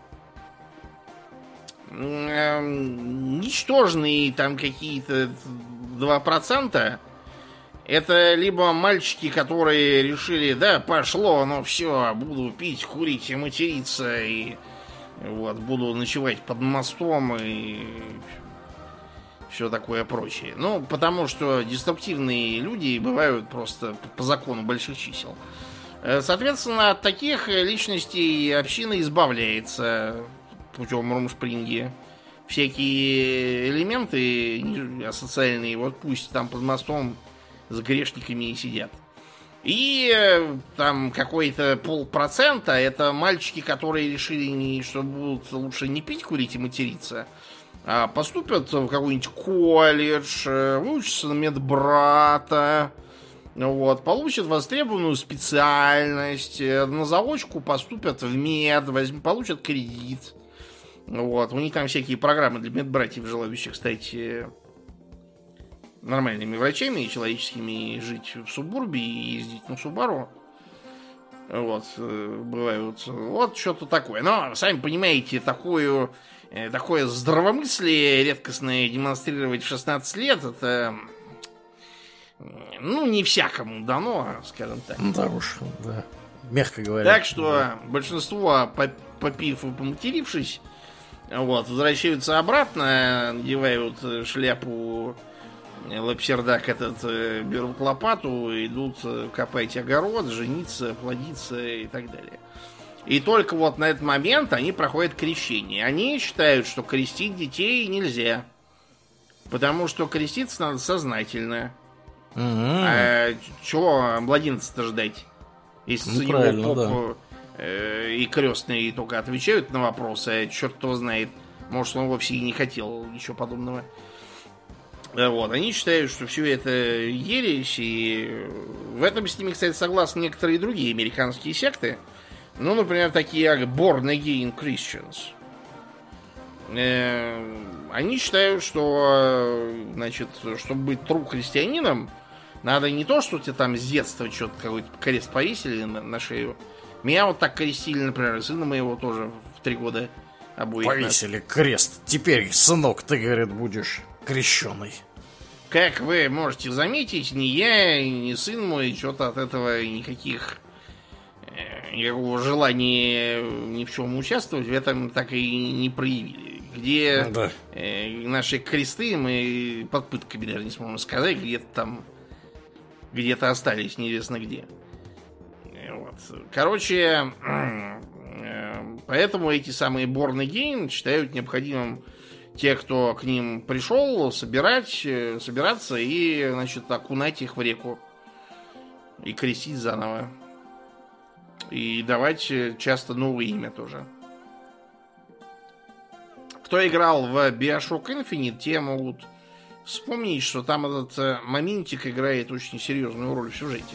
Ничтожные там какие-то два процента. Это либо мальчики, которые решили, да, пошло, ну все, буду пить, курить и материться, и вот, буду ночевать под мостом и все такое прочее. Ну, потому что деструктивные люди бывают просто по закону больших чисел. Соответственно, от таких личностей община избавляется путем румспринги. Всякие элементы асоциальные, вот пусть там под мостом с грешниками и сидят. И там какой-то полпроцента это мальчики, которые решили, что будут лучше не пить, курить и материться, а поступят в какой-нибудь колледж, выучатся на медбрата, вот, получат востребованную специальность, на заочку поступят в мед, возьмут, получат кредит. Вот, у них там всякие программы для медбратьев, желающих стать нормальными врачами человеческими, и жить в субурбе и ездить на Субару. Вот, бывают. Вот что-то такое. Но, сами понимаете, такую, такое здравомыслие редкостное демонстрировать в шестнадцать лет, это, ну, не всякому дано, скажем так. Да уж, да. Мягко говоря. Так что да. Большинство, попив и поматерившись, вот, возвращаются обратно, надевают шляпу, лапсердак этот, берут лопату, идут копать огород, жениться, плодиться и так далее. И только вот на этот момент они проходят крещение. Они считают, что крестить детей нельзя, потому что креститься надо сознательно. Угу. А чего младенца-то ждать? Если ну, за него поп да. э, и крестные только отвечают на вопросы, а черт его знает, может, он вовсе и не хотел ничего подобного. Вот, они считают, что все это ересь, и в этом с ними, кстати, согласны некоторые другие американские секты. Ну, например, такие как Born Again Christians. Э, они считают, что, значит, чтобы быть true христианином, Надо не то, что тебе там с детства что-то какой-то крест повесили на, на шею. Меня вот так крестили, например, и сына моего тоже в три года обоих. Повесили нас. Крест. Теперь, сынок, ты, говорит, будешь крещеный. Как вы можете заметить, ни я, ни сын мой что-то от этого никаких... никакого желания ни в чем участвовать в этом так и не проявили. Где да. э, наши кресты мы под пытками даже не сможем сказать, где-то там где-то остались неизвестно где. Вот. Короче, э, поэтому эти самые Born Again считают необходимым те, кто к ним пришел, собирать, собираться и, значит, окунать их в реку и крестить заново. И давать часто новое имя тоже. Кто играл в Bioshock Infinite, те могут вспомнить, что там этот моментик играет очень серьезную роль в сюжете.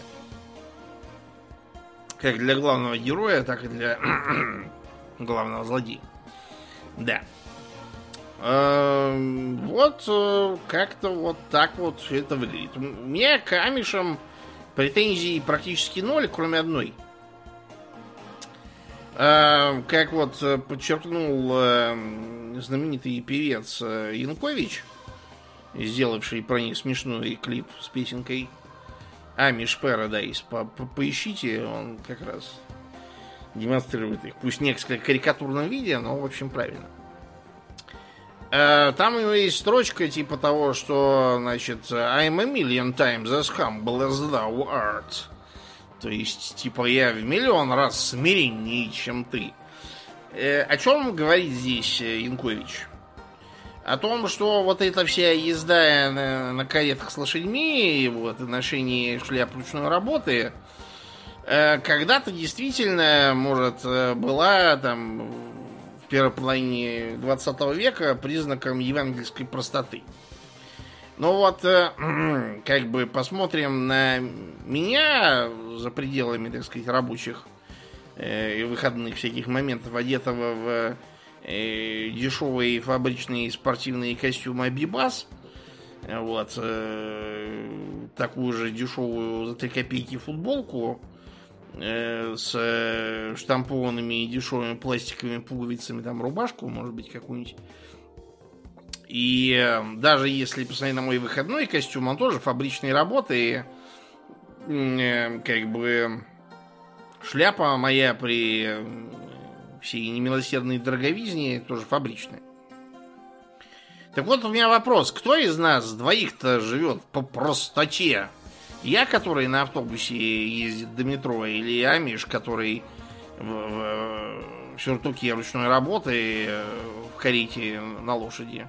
Как для главного героя, так и для главного злодея. Да. Вот как-то вот так вот все это выглядит. У меня к амишам претензий практически ноль, кроме одной. Как вот подчеркнул знаменитый певец Янкович, сделавший про них смешной клип с песенкой Amish Paradise, по -по поищите, он как раз демонстрирует их. Пусть в несколько карикатурном виде, но в общем правильно. Там у него есть строчка типа того, что, значит, I'm a million times as humble as thou art. То есть, типа, я в миллион раз смиреннее, чем ты. Э, о чем говорит здесь Янкович? О том, что вот эта вся езда на, на каретах с лошадьми, вот, и ношение шляп ручной работы, э, когда-то действительно, может, была там в первой половине двадцатого века признаком евангельской простоты. Ну вот, э, как бы посмотрим на меня за пределами, так сказать, рабочих э, и выходных всяких моментов, одетого в э, дешевые фабричные спортивные костюмы Абибас. Вот, э, такую же дешевую за три копейки футболку э, с штампованными дешевыми пластиковыми пуговицами, там рубашку, может быть, какую-нибудь. И даже если посмотреть на мой выходной костюм, он тоже фабричной работы. Э, как бы шляпа моя при всей немилосердной дороговизне тоже фабричная. Так вот у меня вопрос. Кто из нас двоих-то живет по простоте? Я, который на автобусе ездит до метро, или Амиш, который в, в, в сюртуке ручной работы в карете на лошади?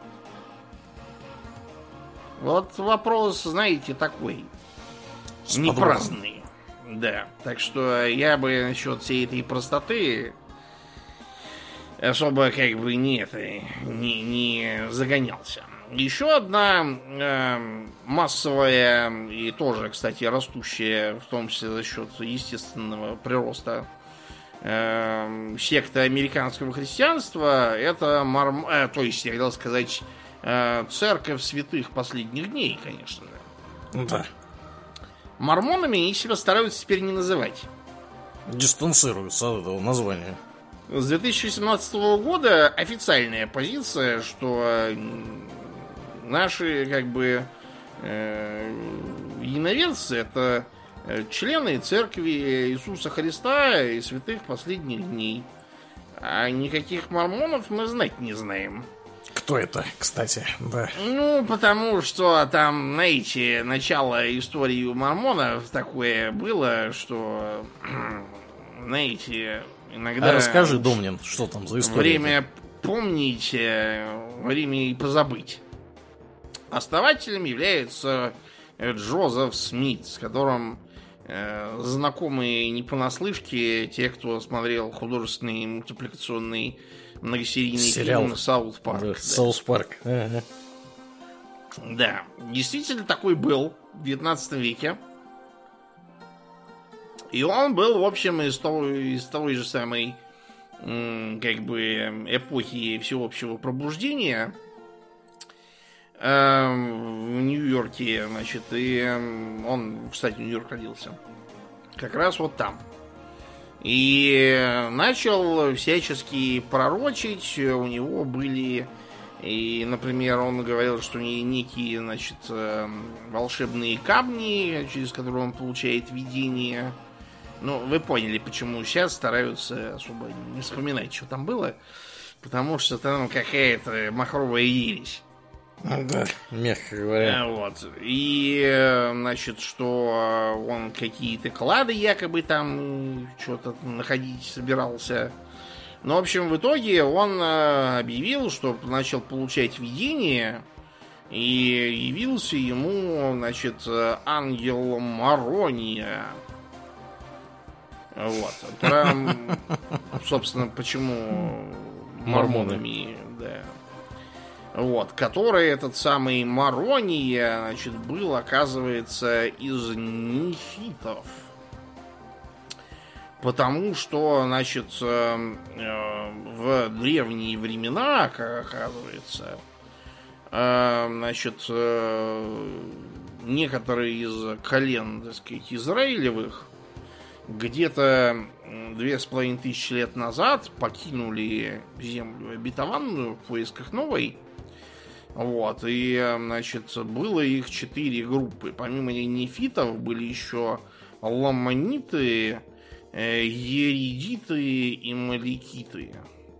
Вот вопрос, знаете, такой. Не праздный. Да. Так что я бы насчет всей этой простоты особо как бы не, это, не, не загонялся. Еще одна э, массовая и тоже, кстати, растущая, в том числе за счет естественного прироста, э, секта американского христианства, это марм... э, то есть, я хотел сказать, э, церковь святых последних дней, конечно же. Да. Мормонами они себя стараются теперь не называть. Дистанцируются от этого названия. С две тысячи семнадцатого года официальная позиция, что наши, как бы, э, иноверцы — это члены церкви Иисуса Христа и святых последних дней. А никаких мормонов мы знать не знаем. Кто это, кстати, да? Ну, потому что там, знаете, начало истории у мормонов такое было, что, знаете, иногда... А расскажи, Домнин, что там за история? Время помнить, время и позабыть. Основателем является Джозеф Смит, с которым э, знакомы не понаслышке те, кто смотрел художественный мультипликационный многосерийный сериал фильм «Саус Парк». Да, «Саус Парк». Ага. Да, действительно такой был в девятнадцатом веке. И он был, в общем, из той, из той же самой м, как бы эпохи всеобщего пробуждения. э, в Нью-Йорке, значит, и он, кстати, в Нью-Йорк родился. Как раз вот там. И начал всячески пророчить. У него были... И, например, он говорил, что некие, значит, волшебные камни, через которые он получает видение. Ну, вы поняли, почему сейчас стараются особо не вспоминать, что там было. Потому что там какая-то махровая ересь. Да, мягко говоря. Вот. И, значит, что он какие-то клады якобы там что-то находить собирался. Ну, в общем, в итоге он объявил, что начал получать видение, и явился ему, значит, ангел Марония. Вот. Про, собственно, почему мормонами, да. Вот. Который этот самый Марония, значит, был, оказывается, из нефитов. Потому что, значит, в древние времена, как оказывается, значит, некоторые из колен, так сказать, израилевых где-то две с половиной тысячи лет назад покинули землю обетованную в поисках новой. Вот, и, значит, было их четыре группы. Помимо нефитов были еще ламаниты, еридиты и маликиты.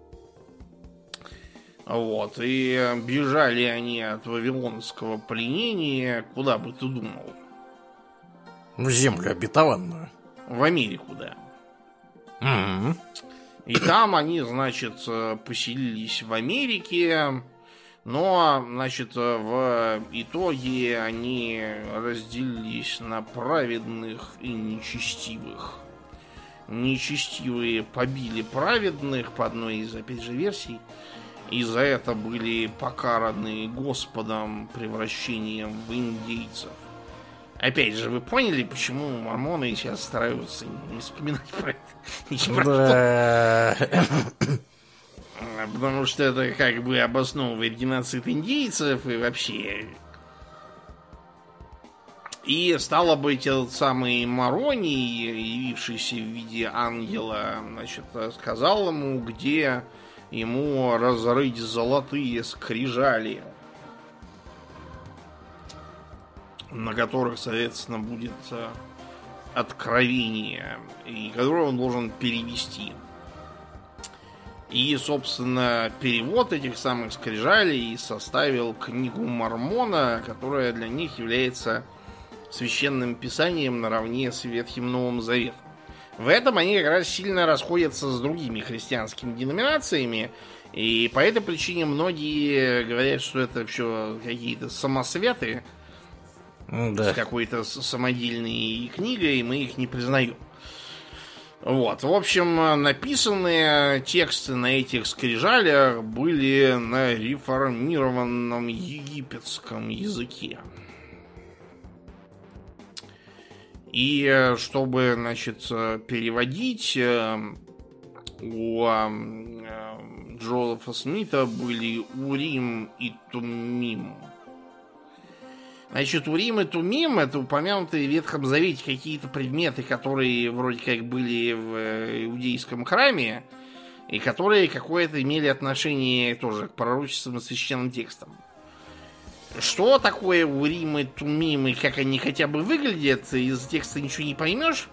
Вот. И бежали они от вавилонского пленения. Куда бы ты думал? В землю обетованную. В Америку, да. Mm-hmm. И там они, значит, поселились в Америке. Но, значит, в итоге они разделились на праведных и нечестивых. Нечестивые побили праведных по одной из, опять же, версий. И за это были покараны Господом превращением в индейцев. Опять же, вы поняли, почему мормоны сейчас стараются не вспоминать про это? Ни про Да. что. Потому что это как бы обосновывает геноцид индейцев и вообще... И, стало быть, этот самый Мароний, явившийся в виде ангела, значит, сказал ему, где ему разрыть золотые скрижали, на которых, соответственно, будет откровение, и которое он должен перевести. И, собственно, перевод этих самых скрижалей составил книгу Мормона, которая для них является священным писанием наравне с Ветхим Новым Заветом. В этом они как раз сильно расходятся с другими христианскими деноминациями, и по этой причине многие говорят, что это все какие-то самосветы, да, с какой-то самодельной книгой, и мы их не признаем. Вот, в общем, написанные тексты на этих скрижалях были на реформированном египетском языке. И чтобы, значит, переводить, у Джозефа Смита были Урим и Тумим. Значит, Урим и Тумим — это упомянутые в Ветхом Завете какие-то предметы, которые вроде как были в иудейском храме, и которые какое-то имели отношение тоже к пророчествам и священным текстам. Что такое Урим и Тумим и как они хотя бы выглядят, из текста ничего не поймешь.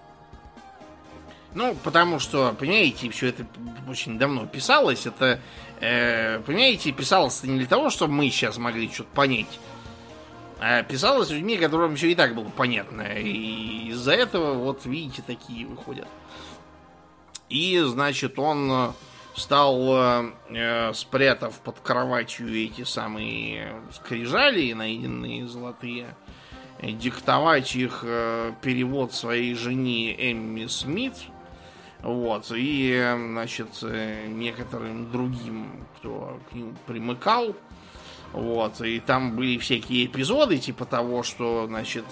Ну, потому что, понимаете, все это очень давно писалось. Это, э, понимаете, писалось не для того, чтобы мы сейчас могли что-то понять, а писалось людьми, которым все и так было понятно. И из-за этого, вот, видите, такие выходят. И, значит, он стал, э, спрятав под кроватью эти самые скрижали, найденные золотые, диктовать их э, перевод своей жене Эмми Смит. Вот. И, значит, э, некоторым другим, кто к нему примыкал. Вот, и там были всякие эпизоды, типа того, что, значит,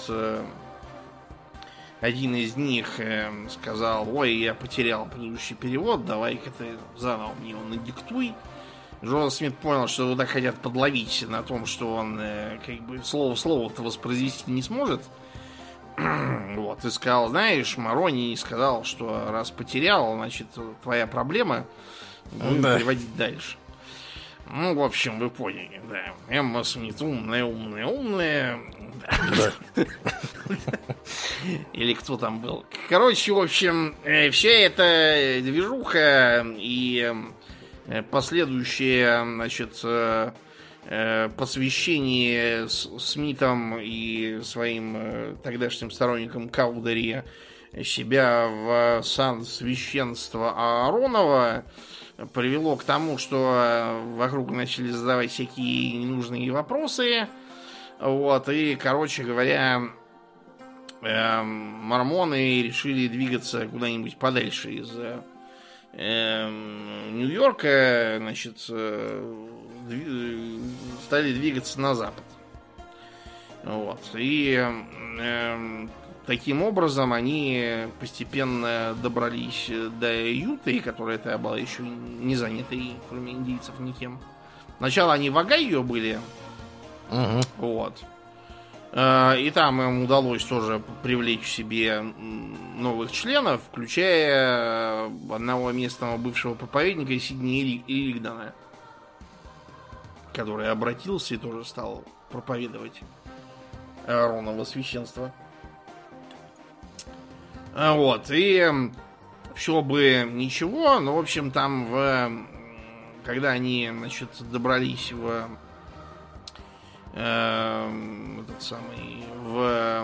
один из них сказал: ой, я потерял предыдущий перевод, давай-ка ты заново мне его надиктуй. Джозеф Смит понял, что его так хотят подловить на том, что он э, как бы слово в слово-то воспроизвести не сможет. Вот, и сказал, знаешь, Марони сказал, что раз потерял, значит, твоя проблема, будем да. переводить дальше. Ну, в общем, вы поняли, да. Эмма Смит умная, умная, умная. Да. Или кто там был. Короче, в общем, вся эта движуха и последующее, значит, посвящение Смитом и своим тогдашним сторонникам Каудери себя в сан священства Ааронова привело к тому, что вокруг начали задавать всякие ненужные вопросы. Вот, и, короче говоря, э, мормоны решили двигаться куда-нибудь подальше из э, Нью-Йорка, значит, э, дви- стали двигаться на запад. Вот, и э, таким образом они постепенно добрались до Юты, которая тогда была еще не занятой, кроме индейцев, никем. Сначала они в Огайо были. Угу. Вот. И там им удалось тоже привлечь себе новых членов, включая одного местного бывшего проповедника Сидни Ригдона, который обратился и тоже стал проповедовать Аароново священство. Вот. И все бы ничего, но, в общем, там в... когда они, значит, добрались в этот самый в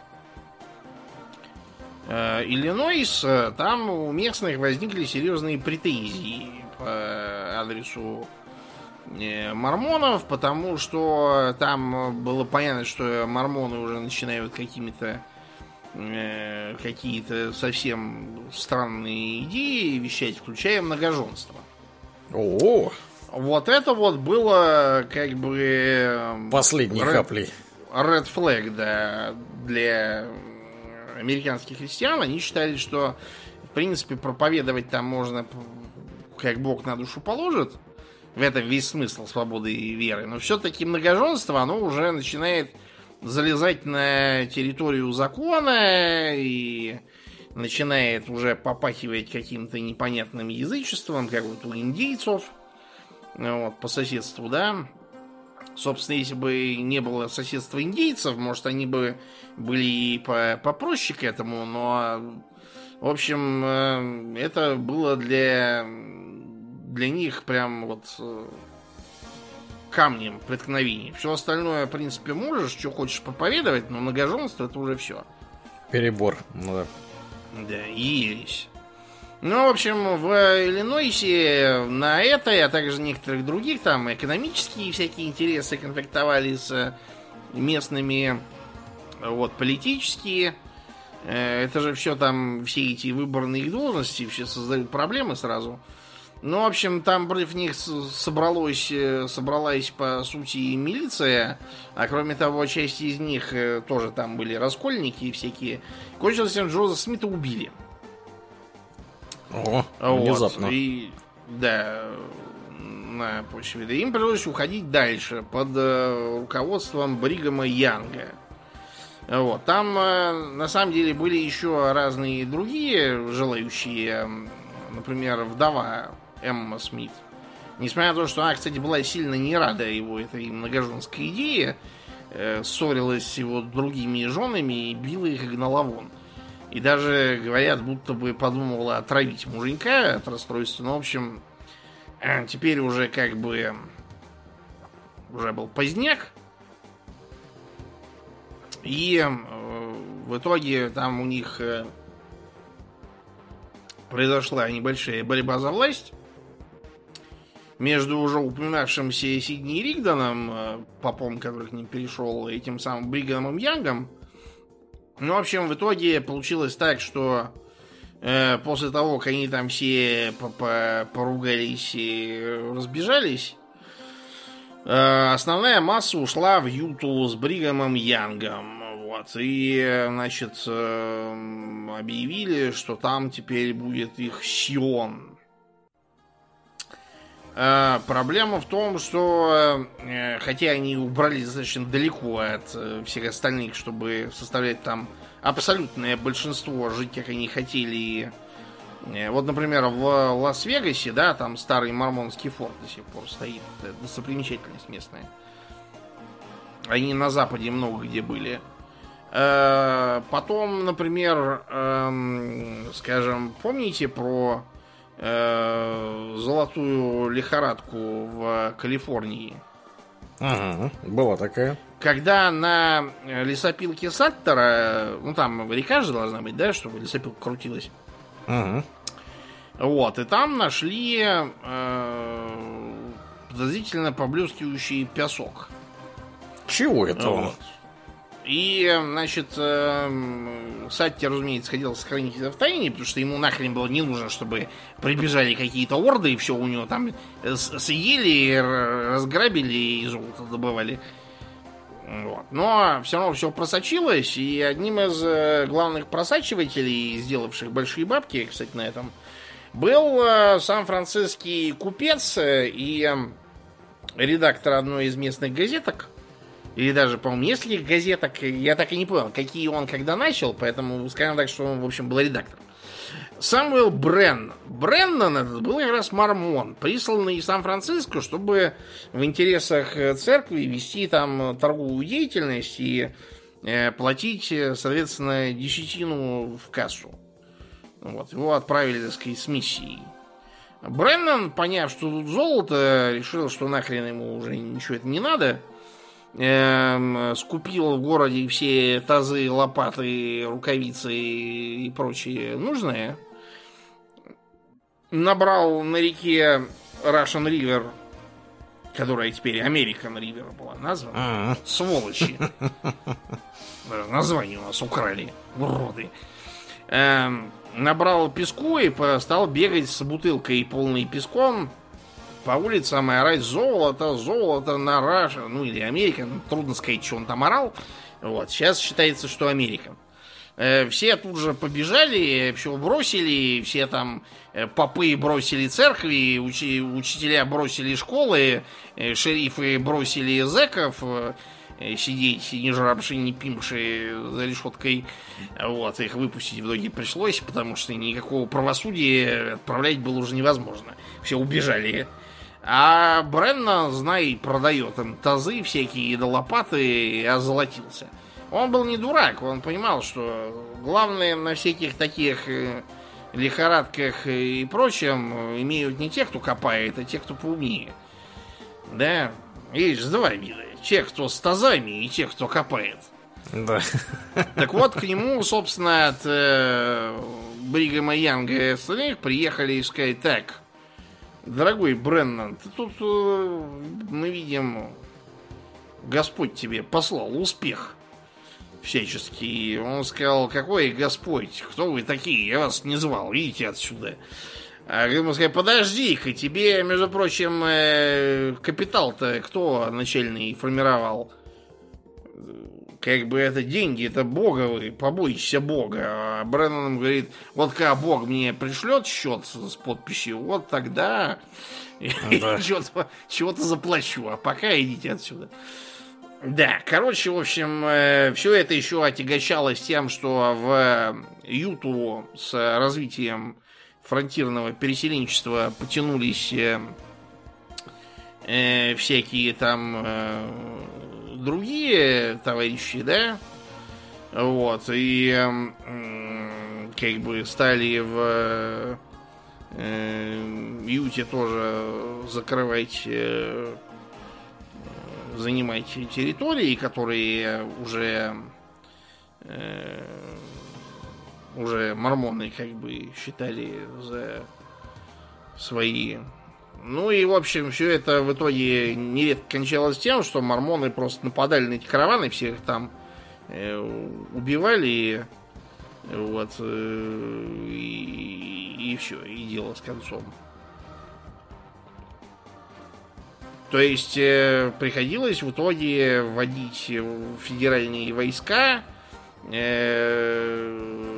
э, Иллинойс, там у местных возникли серьезные претензии по адресу э, мормонов, потому что там было понятно, что мормоны уже начинают какими-то э, какие-то совсем странные идеи вещать, включая многоженство. О-о-о! Вот это вот было как бы... Последней red, каплей. Red flag, да, для американских христиан. Они считали, что, в принципе, проповедовать там можно, как Бог на душу положит. В этом весь смысл свободы и веры. Но все-таки многоженство, оно уже начинает залезать на территорию закона и начинает уже попахивать каким-то непонятным язычеством, как вот у индейцев. Вот, по соседству, да. Собственно, если бы не было соседства индейцев, может, они бы были и по попроще к этому, но, в общем, это было для, для них прям вот камнем преткновения. Все остальное, в принципе, можешь, что хочешь проповедовать, но многоженство — это уже все. Перебор, ну да. Да, и ересь. Ну, в общем, в Иллинойсе на это, а также некоторых других там экономические всякие интересы конфликтовали с местными, вот, политические. Это же все там, все эти выборные должности все создают проблемы сразу. Ну, в общем, там против них собралось, собралась, по сути, милиция, а кроме того, часть из них тоже там были раскольники и всякие. Кончилось тем, Джозефа Смита убили. О, внезапно. Вот, и, да, на почве. Да, им пришлось уходить дальше под э, руководством Бригама Янга. Вот, там э, на самом деле были еще разные другие желающие, например, вдова Эмма Смит. Несмотря на то, что она, кстати, была сильно не рада его этой многоженской идее, э, ссорилась с его другими женами и била их и гнала вон. И даже, говорят, будто бы подумывала отравить муженька от расстройства. Но, в общем, теперь уже как бы уже был поздняк. И э, в итоге там у них э, произошла небольшая борьба за власть между уже упоминавшимся Сидни Ригдоном, э, попом, который к ним перешел, и тем самым Бригамом Янгом. Ну, в общем, в итоге получилось так, что э, после того, как они там все поругались и разбежались, э, основная масса ушла в Юту с Бригамом Янгом. Вот, и, значит, э, объявили, что там теперь будет их Сион. А, проблема в том, что э, хотя они убрались достаточно далеко от э, всех остальных, чтобы составлять там абсолютное большинство, жить как они хотели. Э, вот, например, в Лас-Вегасе, да, там старый мормонский форт до сих пор стоит. Это достопримечательность местная. Они на Западе много где были. Э, потом, например, э, скажем, помните про э, золотую лихорадку в Калифорнии? Ага, была такая. Когда на лесопилке Саттера, ну там река же должна быть, да, чтобы лесопилка крутилась. Ага. Вот, и там нашли э, подозрительно поблескивающий песок. Чего это он? Вот. И, значит, э, Саттер, разумеется, хотел сохранить это в тайне, потому что ему нахрен было не нужно, чтобы прибежали какие-то орды, и все у него там съели, разграбили и золото добывали. Вот. Но все равно все просочилось, и одним из главных просачивателей, сделавших большие бабки, кстати, на этом, был сан-франциский купец и редактор одной из местных газеток. Или даже, по-моему, нескольких газеток. Я так и не понял, какие он когда начал, поэтому скажем так, что он, в общем, был редактором. Самуэл Бреннан. Бреннан этот был как раз мормон, присланный из Сан-Франциско, чтобы в интересах церкви вести там торговую деятельность и э, платить, соответственно, десятину в кассу. Вот, его отправили, так сказать, с миссией. Бреннан, поняв, что тут золото, решил, что нахрен ему уже ничего это не надо. Эм, скупил в городе все тазы, лопаты, рукавицы и прочее нужное. Набрал на реке Russian River, которая теперь American River была названа. А-а-а. Сволочи. Название у нас украли. Уроды. Эм, набрал песку и стал бегать с бутылкой полной песком по улицам и орать: золото, золото на Раша, ну или Америка, трудно сказать, что он там орал. Вот, сейчас считается, что Америка. Э, все тут же побежали, все бросили, все там э, попы бросили церкви, учи, учителя бросили школы, э, шерифы бросили зэков, э, сидеть, не жравши, не пимши за решеткой. Вот, их выпустить в итоге пришлось, потому что никакого правосудия отправлять было уже невозможно. Все убежали. А Бреннан, знай, продает им тазы всякие, да лопаты, и озолотился. Он был не дурак, он понимал, что главное на всяких таких лихорадках и прочем имеют не те, кто копает, а те, кто поумнее. Да, есть два вида. Те, кто с тазами, и те, кто копает. Да. Так вот, к нему, собственно, от э, Бригама Янга и остальных приехали и сказали: так, дорогой Бреннан, ты тут, э, мы видим, Господь тебе послал успех всяческий. Он сказал: какой Господь? Кто вы такие? Я вас не звал, идите отсюда. А ему сказали: подожди-ка, тебе, между прочим, э, капитал-то кто начальный формировал? Как бы это деньги, это боговые, побоишься Бога. А Бреннан говорит: вот когда Бог мне пришлет счет с подписью, вот тогда да. чего-то, чего-то заплачу, а пока идите отсюда. Да, короче, в общем, все это еще отягощалось тем, что в Юту с развитием фронтирного переселенчества потянулись э, э, всякие там э, другие товарищи, да, вот, и э, как бы стали в э, Юте тоже закрывать, э, занимать территории, которые уже э, уже мормоны как бы считали за свои. Ну и, в общем, все это в итоге нередко кончалось тем, что мормоны просто нападали на эти караваны, всех там э, убивали, вот, э, и, и все, и дело с концом. То есть э, приходилось в итоге вводить федеральные войска, э,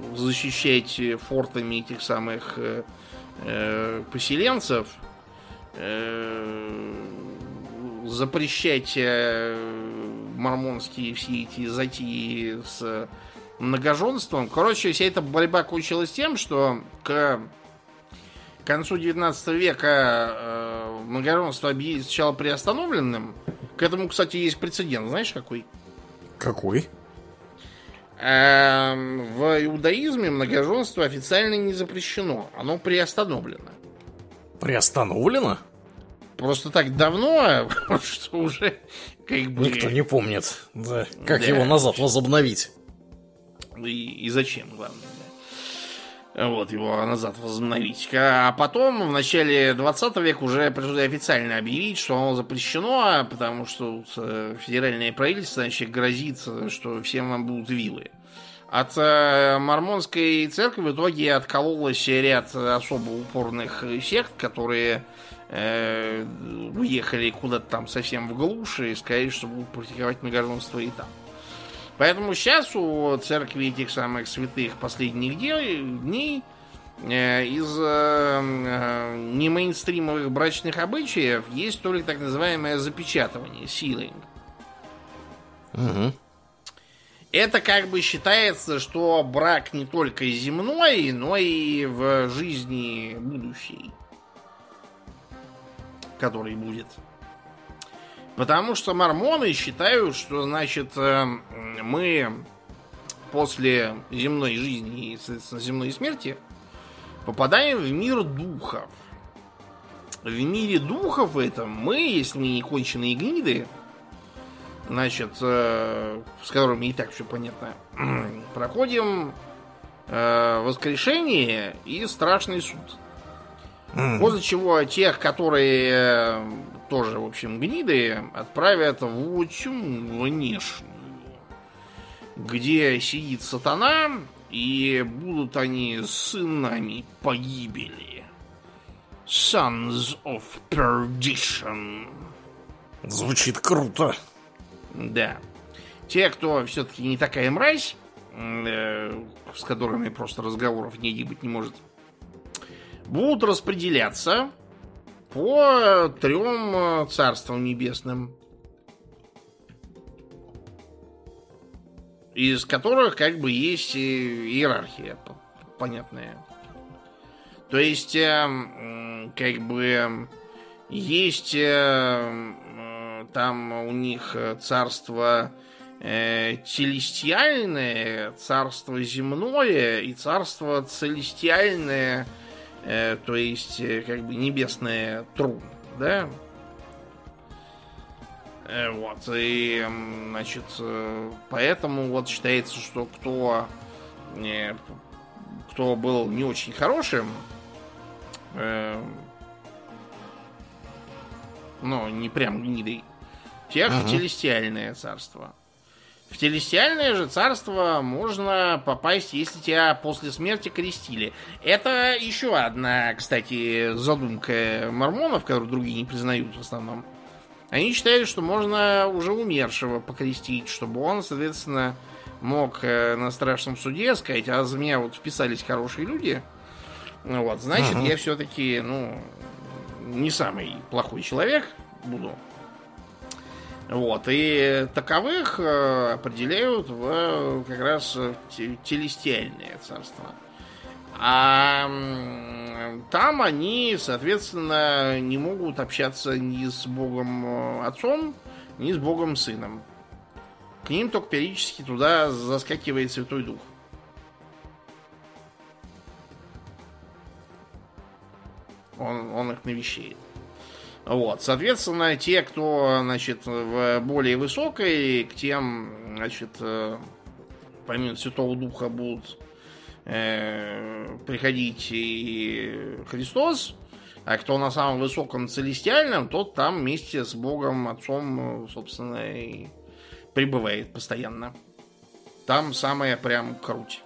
защищать фортами этих самых э, поселенцев, э, запрещать э, мормонские все эти затеи с многоженством. Короче, вся эта борьба кончилась тем, что к концу девятнадцатого века э, многоженство объявили сначала приостановленным. К этому, кстати, есть прецедент. Знаешь, какой? Какой? Э, в иудаизме многоженство официально не запрещено. Оно приостановлено. Приостановлено? Просто так давно, что уже как бы... Никто не помнит. Да. Как Да. его назад возобновить? И, и зачем, главное. Да. Вот, его назад возобновить. А потом, в начале двадцатого века, уже пришлось официально объявить, что оно запрещено, потому что федеральное правительство, значит, грозит, что всем вам будут вилы. От э, мормонской церкви в итоге откололось ряд особо упорных сект, которые э, уехали куда-то там совсем в глушь и сказали, что будут практиковать многоженство и там. Поэтому сейчас у церкви этих самых святых последних дней э, из э, немейнстримовых брачных обычаев есть только так называемое запечатывание, sealing. Угу. Это как бы считается, что брак не только земной, но и в жизни будущей, который будет. Потому что мормоны считают, что, значит, мы после земной жизни и, соответственно, земной смерти попадаем в мир духов. В мире духов этом мы, если мы не конченые гниды, значит, с которыми и так все понятно, проходим воскрешение и страшный суд. Mm. После чего тех, которые тоже, в общем, гниды, отправят в тьму внешнюю, где сидит сатана, и будут они сынами погибели. Sons of Perdition. Звучит круто. Да. Те, кто все-таки не такая мразь, э, с которыми просто разговоров не быть не может, будут распределяться по трем царствам небесным, из которых как бы есть иерархия понятная. То есть, э, как бы есть э, там у них царство э, целестиальное, царство земное и царство целестиальное, э, то есть э, как бы небесное трон, да? Э, вот, и, значит, э, поэтому вот считается, что кто, э, кто был не очень хорошим, э, ну, не прям гнидой, тех uh-huh. в телестиальное царство. В телестиальное же царство можно попасть, если тебя после смерти крестили. Это еще одна, кстати, задумка мормонов, которую другие не признают в основном. Они считают, что можно уже умершего покрестить, чтобы он, соответственно, мог на страшном суде сказать: а за меня вот вписались хорошие люди, вот, значит, uh-huh. я все-таки, ну, не самый плохой человек буду. Вот, и таковых определяют в как раз телестиальное царство. А там они, соответственно, не могут общаться ни с Богом Отцом, ни с Богом Сыном. К ним только периодически туда заскакивает Святой Дух. Он, он их навещает. Вот, соответственно, те, кто, значит, в более высокой, к тем, значит, помимо Святого Духа будут э, приходить и Христос, а кто на самом высоком целестиальном, тот там вместе с Богом Отцом, собственно, и пребывает постоянно. Там самая прям круть.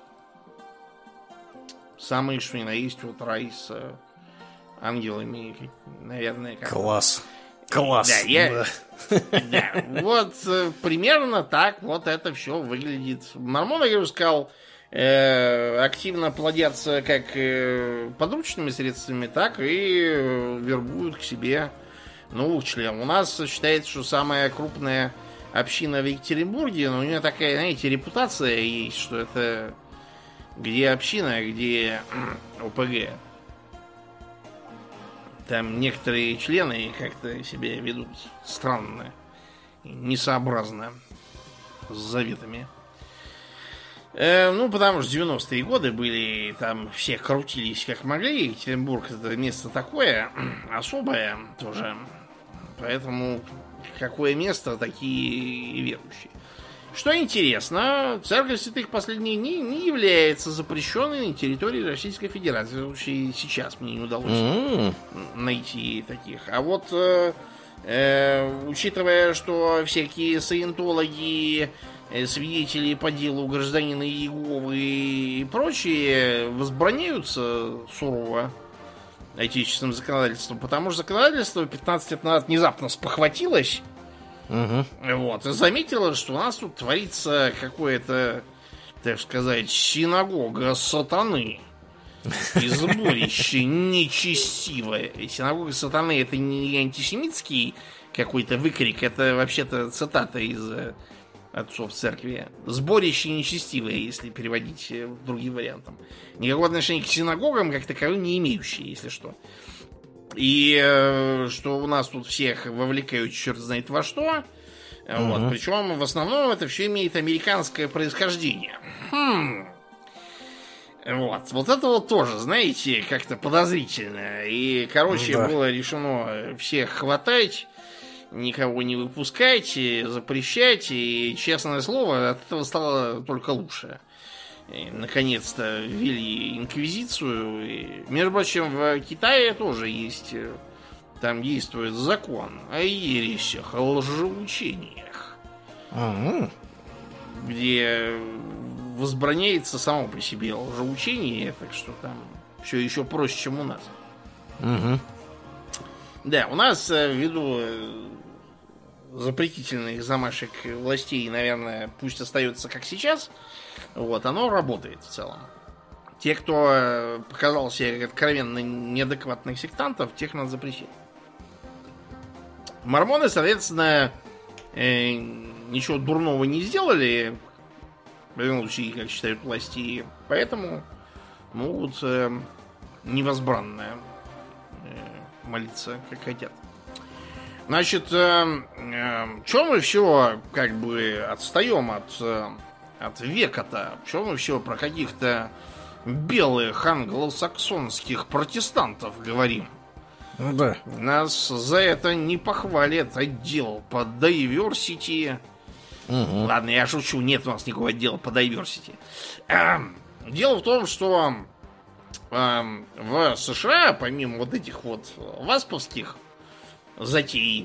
Самый, что ни на есть, вот рай с ангелами, наверное. Как... Класс. Класс. Да, я... да, вот примерно так вот это все выглядит. Мормон, я уже сказал, э, активно плодятся как э, подручными средствами, так и э, вербуют к себе новых членов. У нас считается, что самая крупная община в Екатеринбурге, но у нее такая, знаете, репутация есть, что это где община, где ОПГ. Там некоторые члены как-то себя ведут странно, несообразно с заветами. Э, ну, потому что девяностые годы были, там все крутились как могли. Екатеринбург это место такое, особое тоже. Поэтому какое место, такие и верующие. Что интересно, церковь святых последних дней не является запрещенной на территории Российской Федерации. В случае сейчас мне не удалось mm-hmm. найти таких. А вот э, э, учитывая, что всякие саентологи, э, свидетели по делу гражданина Иеговы и прочие возбраняются сурово отечественным законодательством, потому что законодательство пятнадцать лет назад внезапно спохватилось. Угу. Вот, и заметила, что у нас тут творится какое-то, так сказать, синагога сатаны. И сборище нечестивое. Синагога сатаны — это не антисемитский какой-то выкрик, это вообще-то цитата из отцов церкви. Сборище нечестивое, если переводить в другим вариантам. Никакого отношения к синагогам как таковым не имеющие, если что. И э, что у нас тут всех вовлекают черт знает во что. Uh-huh. Вот. Причем в основном это все имеет американское происхождение. Хм. Вот. Вот это вот тоже, знаете, как-то подозрительно. И, короче, да. было решено всех хватать, никого не выпускать, запрещать. И, честное слово, от этого стало только лучше. И, наконец-то ввели инквизицию. И, между прочим, в Китае тоже есть, там действует закон о ересях, о лжеучениях, mm-hmm. где возбраняется само по себе лжеучение, так что там все еще проще, чем у нас. Mm-hmm. Да, у нас ввиду запретительных замашек властей, наверное, пусть остается как сейчас. Вот, оно работает в целом. Те, кто показал себя откровенно неадекватных сектантов, тех надо запретить. Мормоны, соответственно, э, ничего дурного не сделали, в любом случае, как считают власти, поэтому могут э, невозбранно э, молиться, как хотят. Значит, э, э, чем мы все как бы отстаем от... Э, От века-то. Почему мы все про каких-то белых англосаксонских протестантов говорим? Ну да. Нас за это не похвалит отдел по diversity. Угу. Ладно, я шучу, нет у нас никакого отдела по diversity. Эм, дело в том, что эм, в США, помимо вот этих вот васповских затей,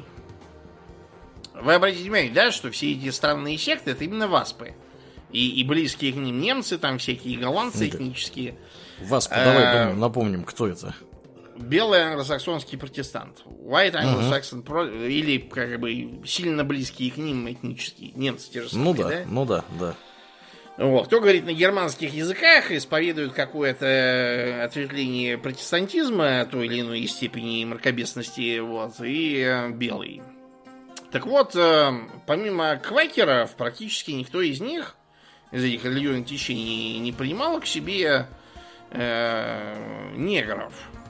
вы обратите внимание, да, что все эти странные секты — это именно васпы. И, и близкие к ним немцы, там всякие голландцы этнические. Вас подавай, думаю, напомним, кто это. Белый англосаксонский протестант. White Anglo-Saxon uh-huh. или как бы сильно близкие к ним этнические. Немцы те же самые, ну да, да? Ну да, да. Вот. Кто говорит на германских языках, исповедует какое-то ответвление протестантизма той или иной степени мракобесности, вот, и э, белый. Так вот, э, помимо квакеров, практически никто из них, из этих религиозных течений, не принимал к себе э, негров.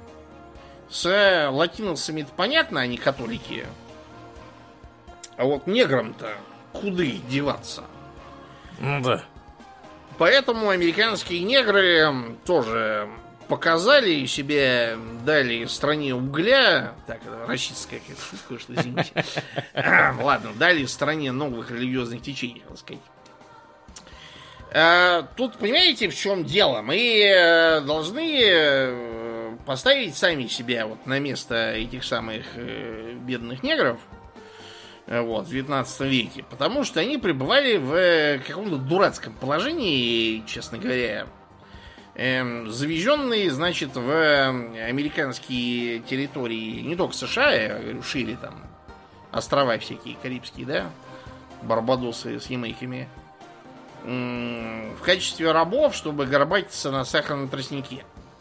С латиносами-то понятно, они католики. А вот неграм-то куды деваться? Ну да. Поэтому американские негры тоже показали себе, дали стране угля. Так, это российская какая-то шутка, что извините. Ладно, дали стране новых религиозных течений, так сказать. Тут, понимаете, в чем дело? Мы должны поставить сами себя вот на место этих самых бедных негров вот, в девятнадцатом веке, потому что они пребывали в каком-то дурацком положении, честно говоря, эм, завезенные, значит, в американские территории, не только США, я говорю, шире там, острова всякие карибские, да, Барбадосы с Ямайками. в качестве рабов, чтобы горбатиться на сахарном тростнике.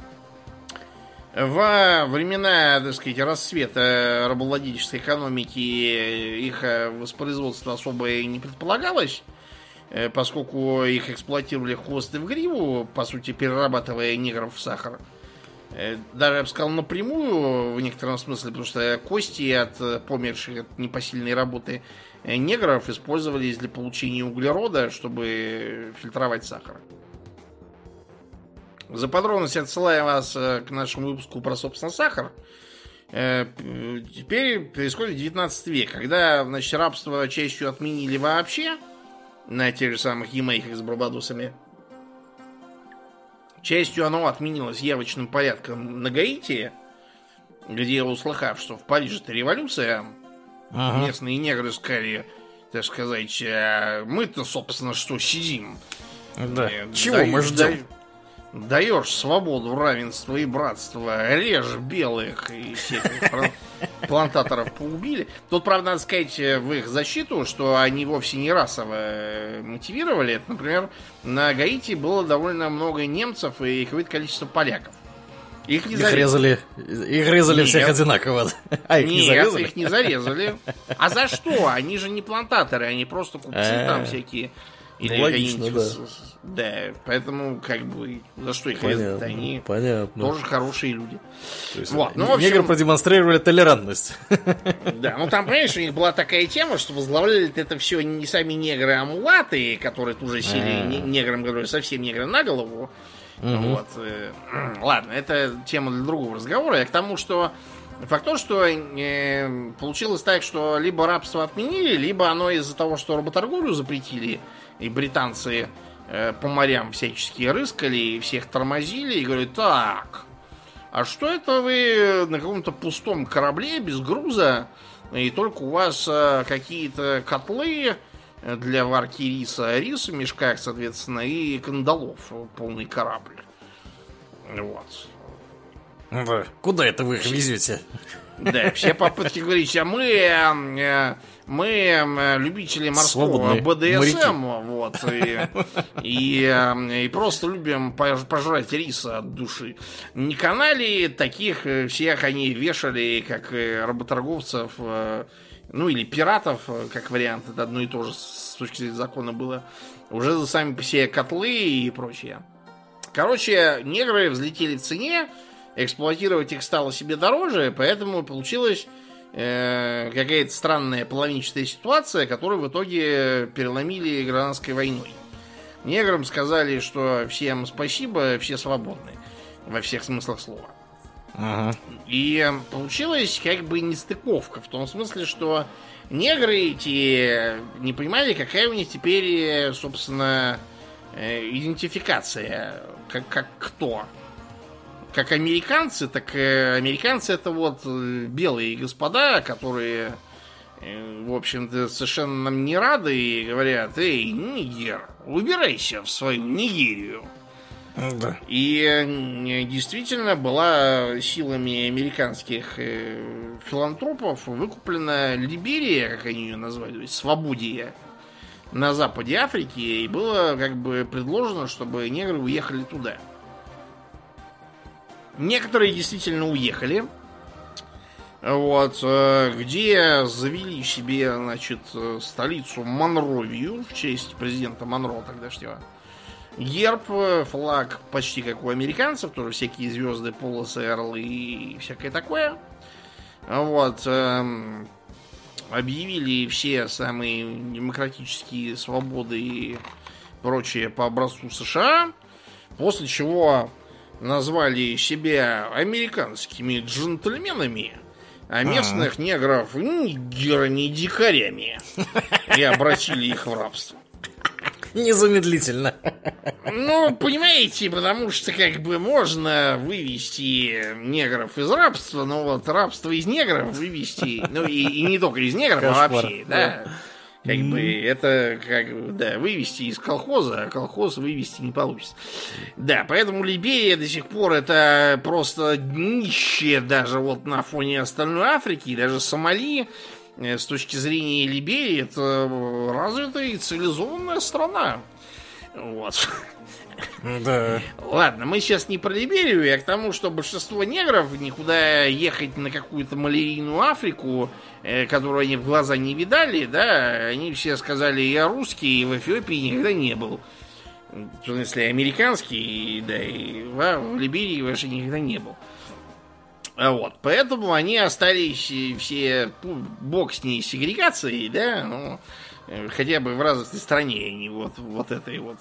Во времена, так сказать, расцвета рабовладельческой экономики их воспроизводство особо и не предполагалось, поскольку их эксплуатировали в хвост и в гриву, по сути, перерабатывая негров в сахар. Даже, я бы сказал, напрямую, в некотором смысле, потому что кости от померших от непосильной работы негров использовались для получения углерода, чтобы фильтровать сахар. За подробности отсылаю вас к нашему выпуску про, собственно, сахар. Теперь происходит девятнадцатый век, когда, значит, рабство частью отменили вообще на тех же самых Ямайках с Барбадосами. Частью оно отменилось явочным порядком на Гаити, где, услыхав, что в Париже-то революция, ага. местные негры сказали, так сказать, мы-то, собственно, что сидим. Да. Чего да, мы ждем? Да, даешь свободу, равенство и братство, режь белых и всех плантаторов поубили. Тут, правда, надо сказать в их защиту, что они вовсе не расово мотивировали. Это, например, на Гаити было довольно много немцев и какое-то количество поляков. Их не зарезали. Их резали, их резали Нет. всех одинаково. А их Нет, не зарезали? их не зарезали. А за что? Они же не плантаторы, они просто купцы там всякие. Или логично, да. Да, поэтому, как бы, за что их резать? Они понятно. тоже хорошие люди. То есть, вот, ну, в общем, негры продемонстрировали толерантность. Да, ну там, понимаешь, у них была такая тема, что возглавляли это все не сами негры, а мулаты, которые тут же сели неграм, которые совсем негры на голову. Вот. Ладно, это тема для другого разговора. Я к тому, что факт то, что э, получилось так, что либо рабство отменили, либо оно из-за того, что работорговлю запретили, и британцы э, по морям всячески рыскали, и всех тормозили, и говорят, так, а что это вы на каком-то пустом корабле, без груза, и только у вас э, какие-то котлы для варки риса, рис в мешках, соответственно, и кандалов, полный корабль. Вот. Да. Куда это вы их везете? Да, все попытки говорить, а мы, мы любители морского бэ дэ эс эм, вот, и, и, и просто любим пожрать риса от души. Не канали таких всех они вешали, как работорговцев, ну или пиратов, как вариант, это одно и то же с точки зрения закона было, уже за сами по себе котлы и прочее. Короче, негры взлетели в цене, эксплуатировать их стало себе дороже, поэтому получилась э, какая-то странная половинчатая ситуация, которую в итоге переломили гражданской войной. Неграм сказали, что всем спасибо, все свободны во всех смыслах слова. Ага. И получилась как бы нестыковка, в том смысле, что негры эти не понимали, какая у них теперь, собственно, идентификация, как, как кто. Как американцы, так американцы это вот белые господа, которые, в общем-то, совершенно нам не рады и говорят, эй, нигер, убирайся в свою Нигерию. Да. И действительно была силами американских филантропов выкуплена Либерия, как они ее назвали, то есть Свободия, на западе Африки, и было как бы предложено, чтобы негры уехали туда. Некоторые действительно уехали, вот, где завели себе, значит, столицу Монровию в честь президента Монро тогдашнего. Герб, флаг почти как у американцев, тоже всякие звезды, полосы, орлы и всякое такое. Вот. Объявили все самые демократические свободы и прочее по образцу США, после чего назвали себя американскими джентльменами, а местных негров нигерами и дикарями и обратили их в рабство. Незамедлительно. Ну, понимаете, потому что как бы можно вывести негров из рабства, но вот рабство из негров вывести, ну и, и не только из негров, Кошмар, а вообще, да. да. Как mm. бы это, как да, вывести из колхоза, а колхоз вывести не получится. Да, поэтому Либерия до сих пор это просто днище даже вот на фоне остальной Африки, даже Сомали. С точки зрения Либерии, это развитая и цивилизованная страна. Вот. Да. Ладно, мы сейчас не про Либерию, а к тому, что большинство негров никуда ехать на какую-то малярийную Африку, э, которую они в глаза не видали, да, они все сказали: я русский, и в Эфиопии никогда не был. В смысле, американский, да, и в, в Либерии вообще никогда не был. А вот, поэтому они остались все, ну, бог с ней сегрегацией, да, ну, хотя бы в развитой стране, а не вот, вот этой вот.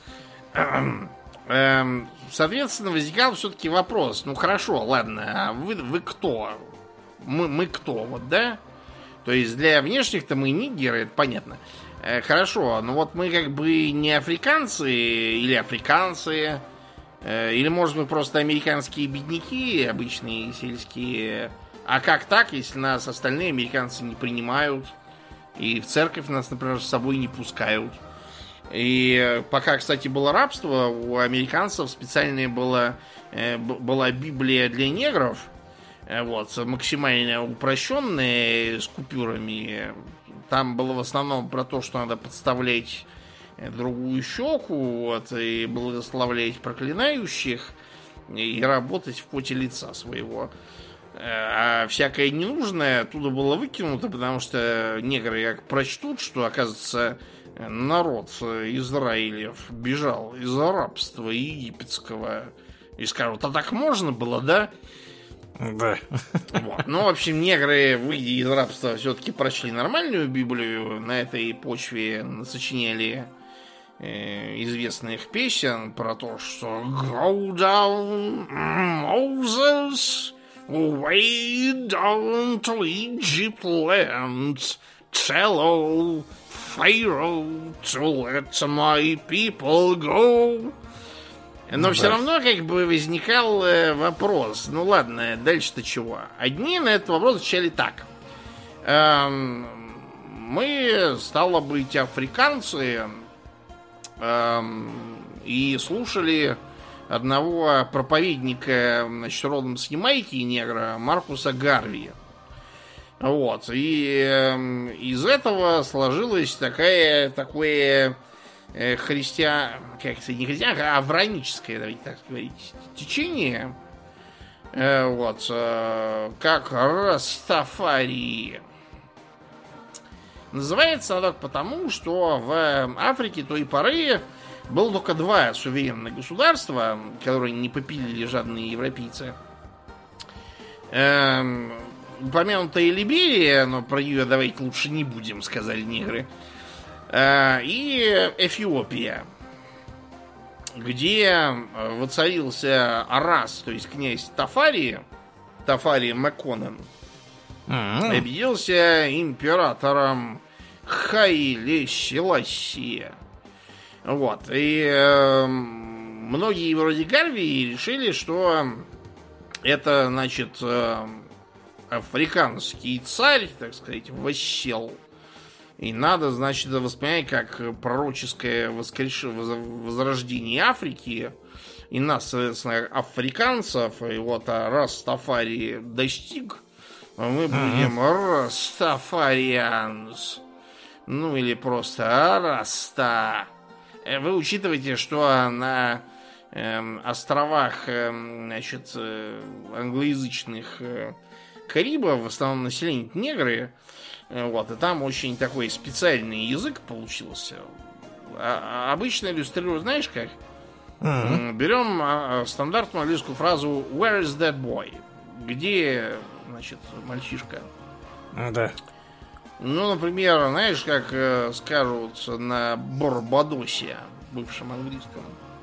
Соответственно, возникал все-таки вопрос: ну хорошо, ладно, а вы, вы кто? Мы, мы кто, вот, да? То есть для внешних-то мы нигеры, это понятно. Хорошо, но вот мы как бы не африканцы или африканцы, или, может быть, просто американские бедняки, обычные сельские. А как так, если нас остальные американцы не принимают, и в церковь нас, например, с собой не пускают? И пока, кстати, было рабство, у американцев специальная была, была Библия для негров, вот, максимально упрощенная, с купюрами. Там было в основном про то, что надо подставлять другую щеку, вот, и благословлять проклинающих, и работать в поте лица своего. А всякое ненужное оттуда было выкинуто, потому что негры как прочтут, что, оказывается, народ Израилев бежал из рабства египетского, и скажут: а так можно было, да? Да. Вот. Ну, в общем, негры, выйдя из рабства, все-таки прочли нормальную Библию, на этой почве сочиняли э, известных песен про то, что Go down, Moses, way down to Egypt land, tell old Pharaoh to let my people go. Но ну, все да. равно как бы возникал э, вопрос: ну ладно, дальше-то чего? Одни на этот вопрос отвечали так: эм, мы, стало быть, африканцы, эм, и слушали одного проповедника, значит, родом с Ямайки, негра, Маркуса Гарви. Вот, и э, из этого сложилось такая, такое... христиан, как это, не христиан, а авраамическое, давайте так говорить, течение, вот, как Растафари. Называется оно так потому, что в Африке той поры было только два суверенных государства, которые не попилили жадные европейцы. Упомянутая Либерия, но про нее давайте лучше не будем, сказали негры, и Эфиопия, где воцарился Арас, то есть князь Тафари, Тафари Маконен, mm-hmm. объявился императором Хаиле Селасия. Вот. И э, многие вроде Гарви решили, что это, значит, э, африканский царь, так сказать, воссел. И надо, значит, воспринять как пророческое воскреш... возрождение Африки. И нас, соответственно, африканцев. И вот, а раз Тафари достиг, мы будем mm-hmm. Растафарианс. Ну, или просто Раста. Вы учитываете, что на э, островах, э, значит, э, англоязычных э, Карибов в основном население негры. Вот, и там очень такой специальный язык получился. А, а обычно иллюстрирую, знаешь как? Mm-hmm. Берем а, стандартную английскую фразу Where is that boy? Где, значит, мальчишка? Да. Ну, например, знаешь, как э, скажут на Барбадосе, бывшем английском?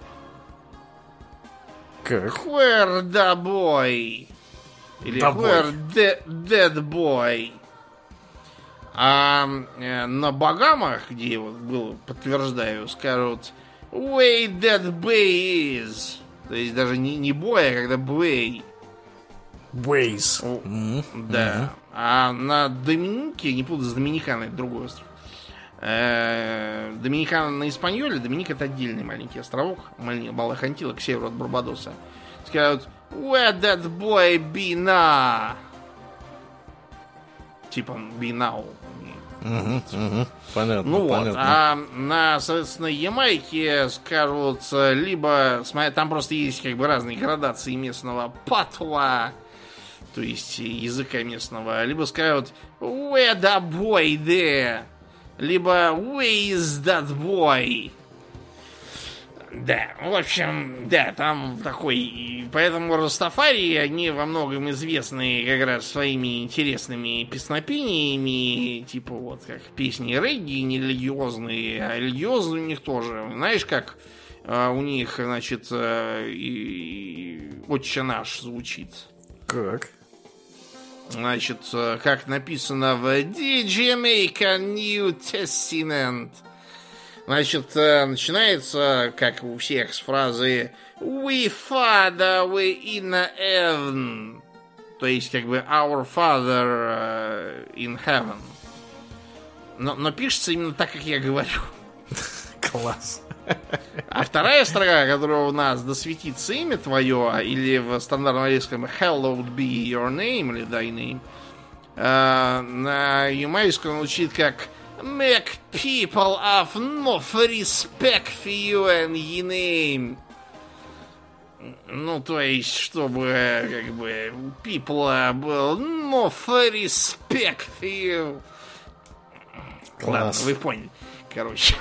Как? Where the boy? Или the Where boy. the, that boy? А э, на Багамах, где вот был, подтверждаю, скажут Way that bay is. То есть даже не, не бой, а когда бэй. Ways. Mm-hmm. Да. Mm-hmm. А на Доминике, не путать с Доминиканой, это другой остров. Э, Доминикана на Испаньоле, Доминик это отдельный маленький островок, Малых Антилок, к северу от Барбадоса. Скажут Where that boy be now? Типа be now. Угу, угу. Понятно, ну понятно. Вот, а на, соответственно, Ямайке скажут либо... Там просто есть как бы разные градации местного патуа, то есть языка местного. Либо скажут «Where the boy there?» Либо «Where is that boy?» Да, в общем, да, там такой... Поэтому Растафари, они во многом известны как раз своими интересными песнопениями, типа вот как песни регги нерелигиозные, а религиозные у них тоже. Знаешь, как а, у них, значит, а, и, и «Отче наш» звучит? Как? Значит, как написано в The Jamaican New Testament. Значит, начинается, как у всех, с фразы We Father, we in heaven. То есть, как бы, Our Father in heaven. Но, но пишется именно так, как я говорю. Класс. А вторая строка, которая у нас «Да светится имя твое», или в стандартном английском «Hallowed be your name» или «Thy name», на ямайском звучит как «Make people have no respect for you and your name». Ну, то есть, чтобы, как бы, у people был no respect for you. Ладно, вы поняли. Короче.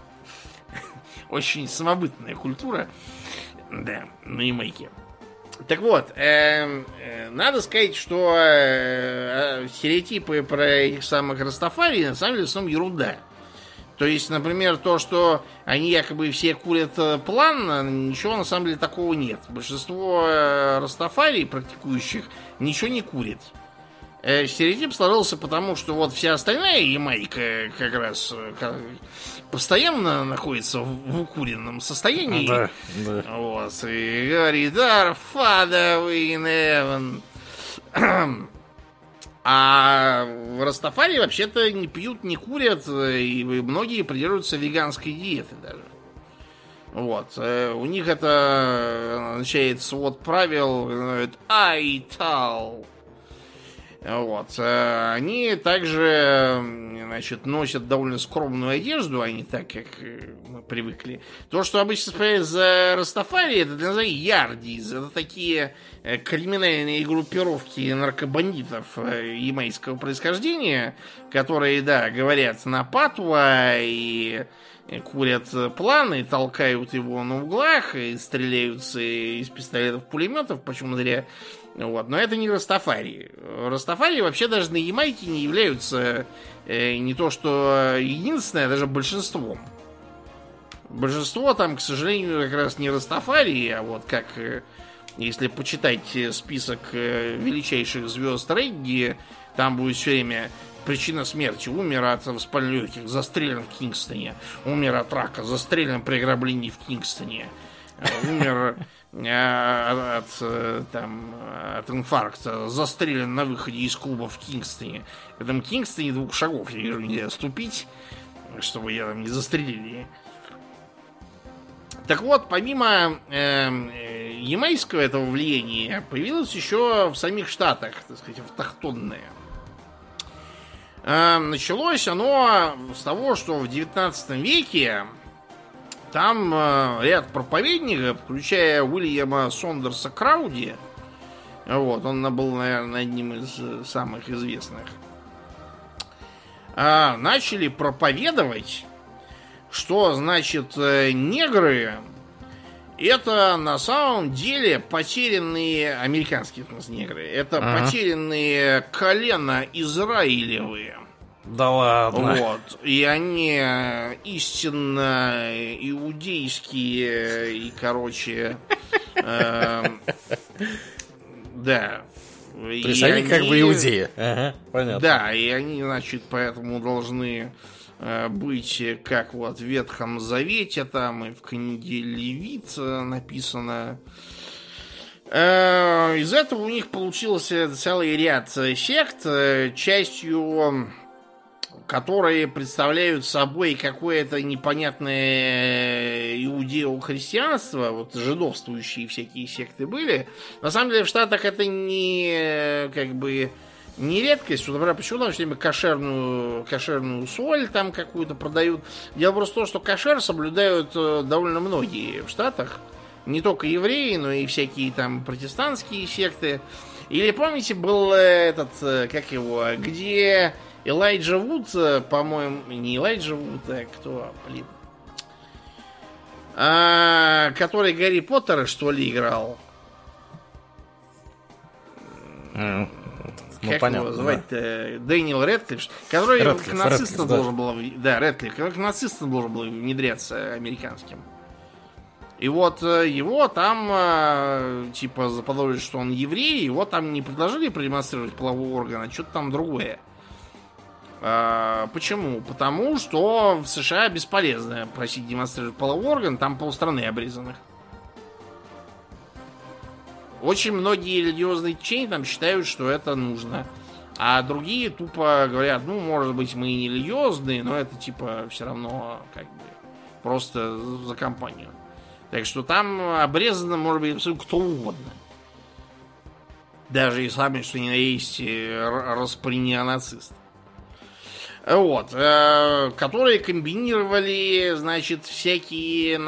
Очень самобытная культура. Да, на Ямайке. Так вот, э, э, надо сказать, что э, э, стереотипы про этих самых Растафари на самом деле в основном ерунда. То есть, например, то, что они якобы все курят план, ничего на самом деле такого нет. Большинство э, Растафари, практикующих, ничего не курит. Э, стереотип сложился потому, что вот вся остальная Ямайка как раз как, постоянно находится в, в укуренном состоянии. Да, да. Вот, и говорит, Our Father in heaven. А в Растафари вообще-то не пьют, не курят, и многие придерживаются веганской диеты даже. Вот. У них это означает свод правил, айтал. Вот. Они также, значит, носят довольно скромную одежду, а не так, как мы привыкли. То, что обычно вспоминают за Растафари, это, назовем, ярдиз. Это такие криминальные группировки наркобандитов ямайского происхождения, которые, да, говорят на патуа и курят планы, толкают его на углах и стреляются из пистолетов-пулеметов, почему зря. Вот. Но это не Растафари. Растафари вообще даже на Ямайке не являются э, не то что единственное, а даже большинством. Большинство там, к сожалению, как раз не Растафари, а вот как, э, если почитать список э, величайших звезд регги, там будет все время причина смерти. Умер от воспаления легких, застрелен в Кингстоне. Умер от рака, застрелен при ограблении в Кингстоне. Умер от, там, от инфаркта, застрелен на выходе из клуба в Кингстоне. В этом Кингстоне двух шагов, я вижу, нельзя ступить, чтобы я там не застрелили. Так вот, помимо э, ямайского этого влияния, появилось еще в самих Штатах, так сказать, автохтонное. Э, началось оно с того, что в девятнадцатом веке там э, ряд проповедников, включая Уильяма Сондерса Крауди, вот, он был, наверное, одним из самых известных, э, начали проповедовать, что, значит, э, негры это на самом деле потерянные, американские в смысле, негры, это ага. потерянные колена Израилевые. Да ладно. Вот. И они истинно иудейские и, короче, э, да. То есть они, они как бы иудеи. Ага, понятно. Да, и они, значит, поэтому должны э, быть, как вот в Ветхом Завете, там и в книге Левит написано. Э, из этого у них получился целый ряд сект, частью которые представляют собой какое-то непонятное иудео-христианство, вот жидовствующие всякие секты были. На самом деле в Штатах это не как бы не редкость. Вот, например, почему там все время кошерную, кошерную соль там какую-то продают? Дело просто в том, что кошер соблюдают довольно многие в Штатах. Не только евреи, но и всякие там протестантские секты. Или помните, был этот, как его, где Элайджа Вуд, по-моему, не Элайджа Вуд, а кто, блин, а, который Гарри Поттера, что ли, играл? Mm. Ну, как понятно, его звать-то? Да. Дэниел Рэдклифф, который Рэдклифф, к нацистам Рэдклифф, должен да. был... Да, Рэдклифф, который к нацистам должен был внедряться американским. И вот его там, типа, заподозрили, что он еврей, его там не предложили продемонстрировать половой орган, а что-то там другое. А, почему? Потому что в США бесполезно просить демонстрировать половой орган, там полстраны обрезанных. Очень многие религиозные течения там считают, что это нужно. А другие тупо говорят, ну, может быть, мы и не религиозные, но это, типа, все равно, как бы, просто за компанию. Так что там обрезано может быть абсолютно кто угодно. Даже и самый, что ни на есть, распри-неонацист. Вот. Э, которые комбинировали, значит, всякие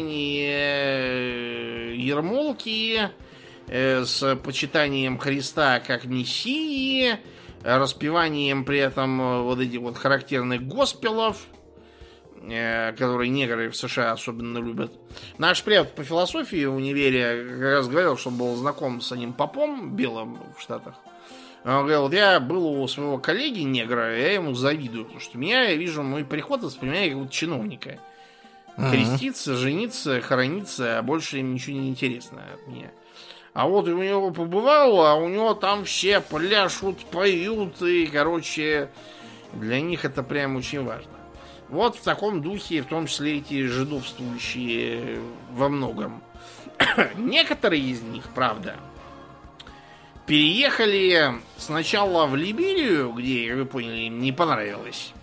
ношения ермолки э, с почитанием Христа как мессии, распеванием при этом вот этих вот характерных госпелов, которые негры в США особенно любят. Наш препод по философии в универе как раз говорил, что он был знаком с одним попом белым в Штатах. Он говорил, вот я был у своего коллеги негра, я ему завидую, потому что меня, я вижу, мой приход воспринимаю как вот чиновника. Uh-huh. Креститься, жениться, хорониться, а больше им ничего не интересно от меня. А вот у него побывал, а у него там все пляшут, поют, и, короче, для них это прям очень важно. Вот в таком духе, в том числе эти жидовствующие во многом. Некоторые из них, правда, переехали сначала в Либерию, где, как вы поняли, им не понравилось.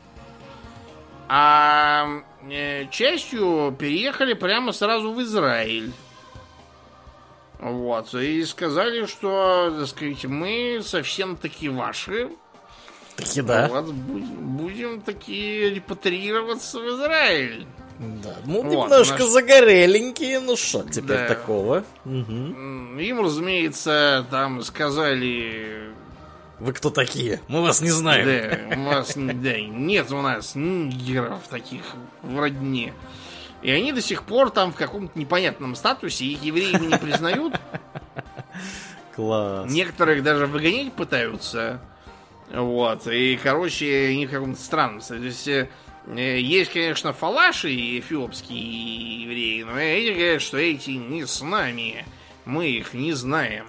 А частью переехали прямо сразу в Израиль. Вот. И сказали, что, так сказать, мы совсем-таки ваши. Таки да. Вот, будем, будем таки репатриироваться в Израиль. Да. Ну, вот, немножко наш... загореленькие, ну что теперь да. такого? Угу. Им, разумеется, там сказали... Вы кто такие? Мы вас не знаем. Да, у вас да, нет у нас нигеров таких в родне. И они до сих пор там в каком-то непонятном статусе, их евреями не признают. Класс. Некоторых даже выгонять пытаются. Вот, и, короче, они в каком-то странном. То есть, есть, конечно, фалаши эфиопские евреи, но эти говорят, что эти не с нами. Мы их не знаем.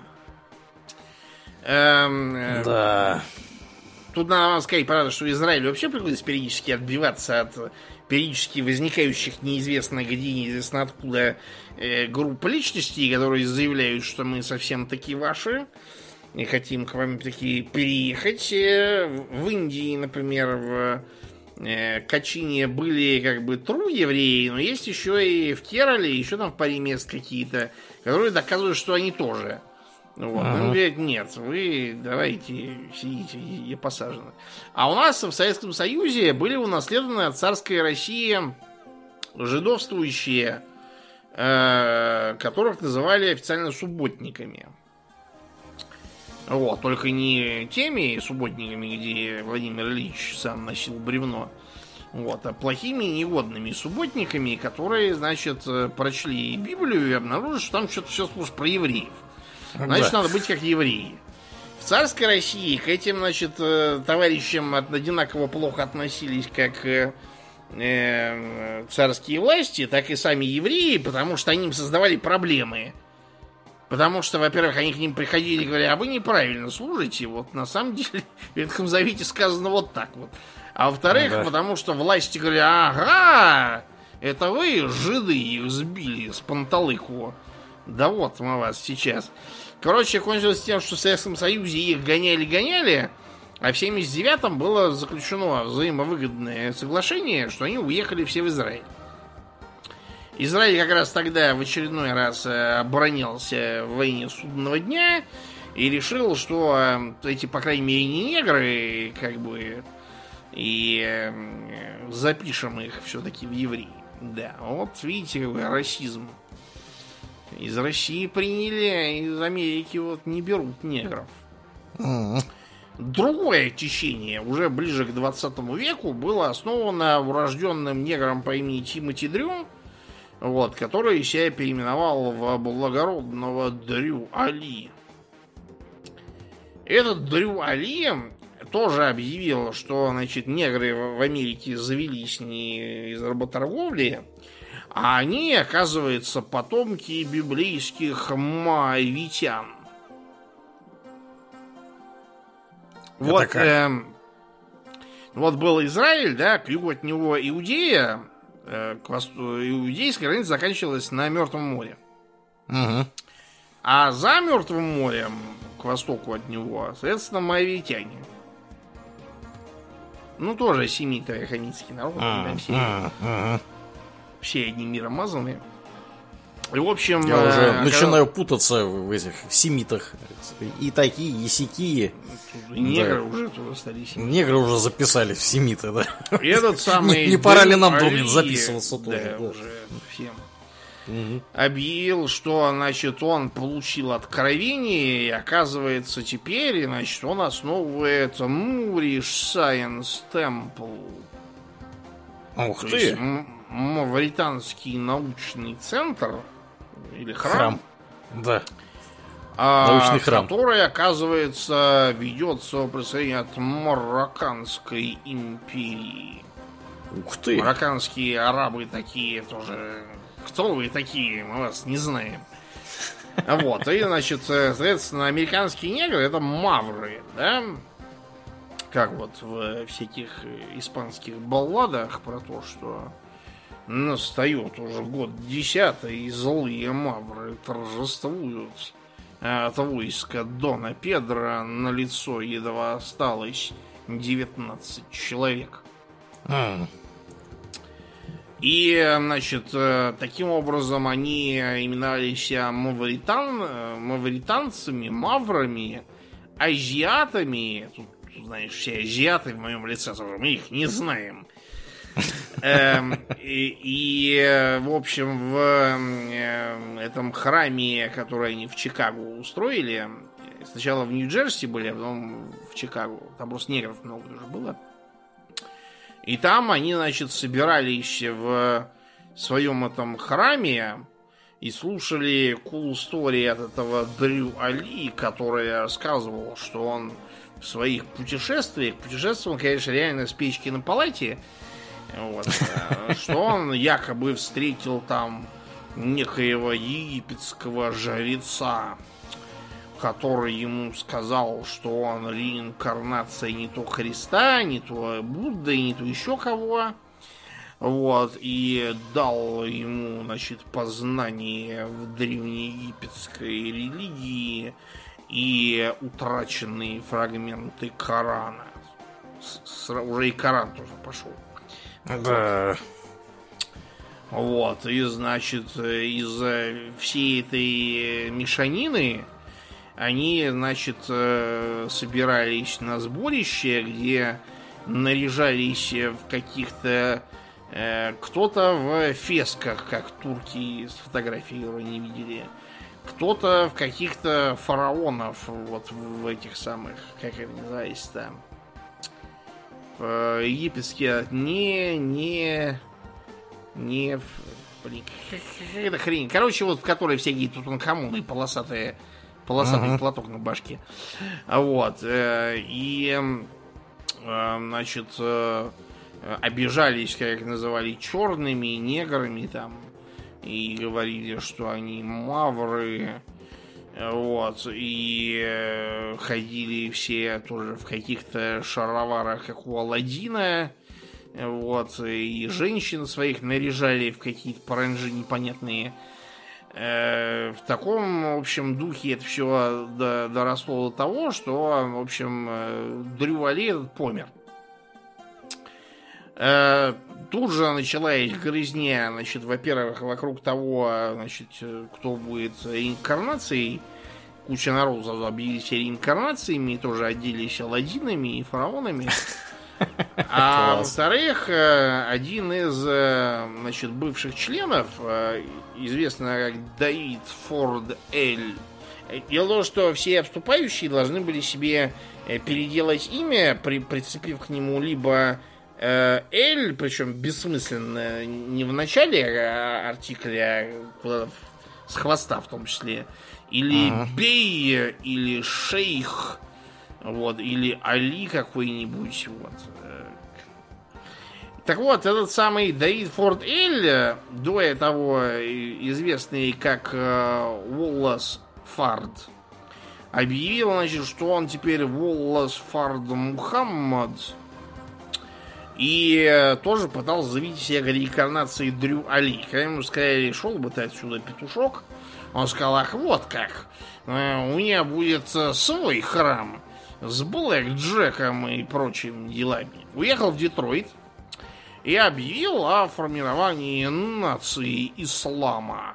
Эм, да. Тут надо вам сказать, правда, что Израиль вообще приходится периодически отбиваться от периодически возникающих неизвестно где, неизвестно откуда э, групп личностей, которые заявляют, что мы совсем таки ваши. И хотим к вам такие переехать. В Индии, например, в Качине были как бы тру евреи, но есть еще и в Керале, еще там в паре мест какие-то, которые доказывают, что они тоже. Вот. Uh-huh. Им говорят, нет, вы давайте сидите и посажены. А у нас в Советском Союзе были унаследованы от царской России жидовствующие, э, которых называли официально субботниками. Вот, только не теми субботниками, где Владимир Ильич сам носил бревно, вот, а плохими негодными субботниками, которые, значит, прочли Библию и обнаружили, что там что-то все сплошь про евреев. Значит, да. Надо быть как евреи. В царской России к этим, значит, товарищам одинаково плохо относились как э, царские власти, так и сами евреи, потому что они им создавали проблемы. Потому что, во-первых, они к ним приходили и говорили, а вы неправильно служите. Вот на самом деле в Ветхом Завете сказано вот так вот. А во-вторых, ага. потому что власти говорили, ага, это вы, жиды, их сбили с панталыку. Да вот мы вас сейчас. Короче, кончилось тем, что в Советском Союзе их гоняли-гоняли, а в семьдесят девятом было заключено взаимовыгодное соглашение, что они уехали все в Израиль. Израиль как раз тогда в очередной раз оборонялся в войне Судного дня, И решил, что эти, по крайней мере, не негры, как бы, и запишем их все-таки в евреи. Да, вот видите, какой расизм. Из России приняли, из Америки вот не берут негров. Mm-hmm. Другое течение, уже ближе к двадцатому веку, было основано урожденным негром по имени Тимоти Дрю, вот, который себя переименовал в благородного Дрю Али. Этот Дрю Али тоже объявил, что, значит, негры в Америке завелись не из работорговли, а они, оказывается, потомки библейских моавитян. Вот, э, вот был Израиль, да, к югу от него Иудея, э, к восту... иудейская граница заканчивалась на Мертвом море. Угу. А за Мертвым морем, к востоку от него, соответственно, моавитяне. Ну, тоже семиты, хамитский народ. А, да, все, а, а. все одним миром мазаны. И, в общем... Я э, уже когда... начинаю путаться в этих семитах. И такие, и сякие. И негры да. уже тоже стали семиты. Негры уже записались в семиты, да. И этот самый... Не, не пора ли нам, Домнин, записываться да, тоже? Да, уже всем. Угу. Объявил, что, значит, он получил откровение, и, оказывается, теперь, значит, он основывает Moorish Science Temple. Ух То ты! есть, мавританский научный центр или храм. Храм. Да. А, научный храм. Который, оказывается, ведется происхождение от Марокканской империи. Ух ты! Марокканские арабы такие тоже... Кто вы такие? Мы вас не знаем. Вот. И, значит, соответственно, американские негры — это мавры, да? Как вот в всяких испанских балладах про то, что настает уже год десятый, и злые мавры торжествуют. От войска Дона Педро на лицо едва осталось девятнадцать человек. Mm. И, значит, таким образом они именовали себя мавритан, мавританцами, маврами, азиатами. Тут, знаешь, все азиаты в моем лице тоже, мы их не знаем. И, в общем, в этом храме, который они в Чикаго устроили, сначала в Нью-Джерси были, а потом в Чикаго. Там просто негров много уже было. И там они, значит, собирались в своем этом храме и слушали cool story от этого Дрю Али, который рассказывал, что он в своих путешествиях, путешествовал, конечно, реально с печки на палате, вот, что он якобы встретил там некоего египетского жреца, который ему сказал, что он реинкарнация не то Христа, не то Будды, не то еще кого. Вот, и дал ему, значит, познание в древнеегипетской религии и утраченные фрагменты Корана. С, с, уже и Коран тоже пошел. Да. Вот, и, значит, из всей этой мешанины они, значит, собирались на сборище, где наряжались в каких-то... Кто-то в фесках, как турки с фотографией его не видели. Кто-то в каких-то фараонов, вот в этих самых, как это называется там, египетские, не, не, не, блин, какая-то хрень. Короче, вот в которой всякие Тутанхамоны, полосатые, полосатый uh-huh. платок на башке. Вот. И, значит, обижались, как их называли, черными, неграми там. И говорили, что они мавры. Вот. И ходили все тоже в каких-то шароварах, как у Аладдина. Вот. И женщин своих наряжали в какие-то паранджи непонятные. В таком, в общем, духе это все доросло до того, что, в общем, Дрю Али этот помер. Тут же началась грызня, значит, во-первых, вокруг того, значит, кто будет инкарнацией куча народу объявились реинкарнациями, тоже оделись аладдинами и фараонами. А во-вторых, один из, значит, бывших членов, известный как Давид Форд Эль, дело в том, что все вступающие должны были себе переделать имя, при, прицепив к нему либо Эль, причем бессмысленно, не в начале артикля, а с хвоста в том числе, или ага. Бей, или Шейх, вот, или Али какой-нибудь, вот. Так вот, этот самый Давид Форд Эль, до того известный как Уоллас Фард, объявил, значит, что он теперь Уоллас Фард Мухаммад, и тоже пытался заявить себя реинкарнацией Дрю Али. Когда ему сказали, шел бы ты отсюда, петушок, он сказал, ах, вот как, у меня будет свой храм с Блэк Джеком и прочими делами. Уехал в Детройт и объявил о формировании нации ислама.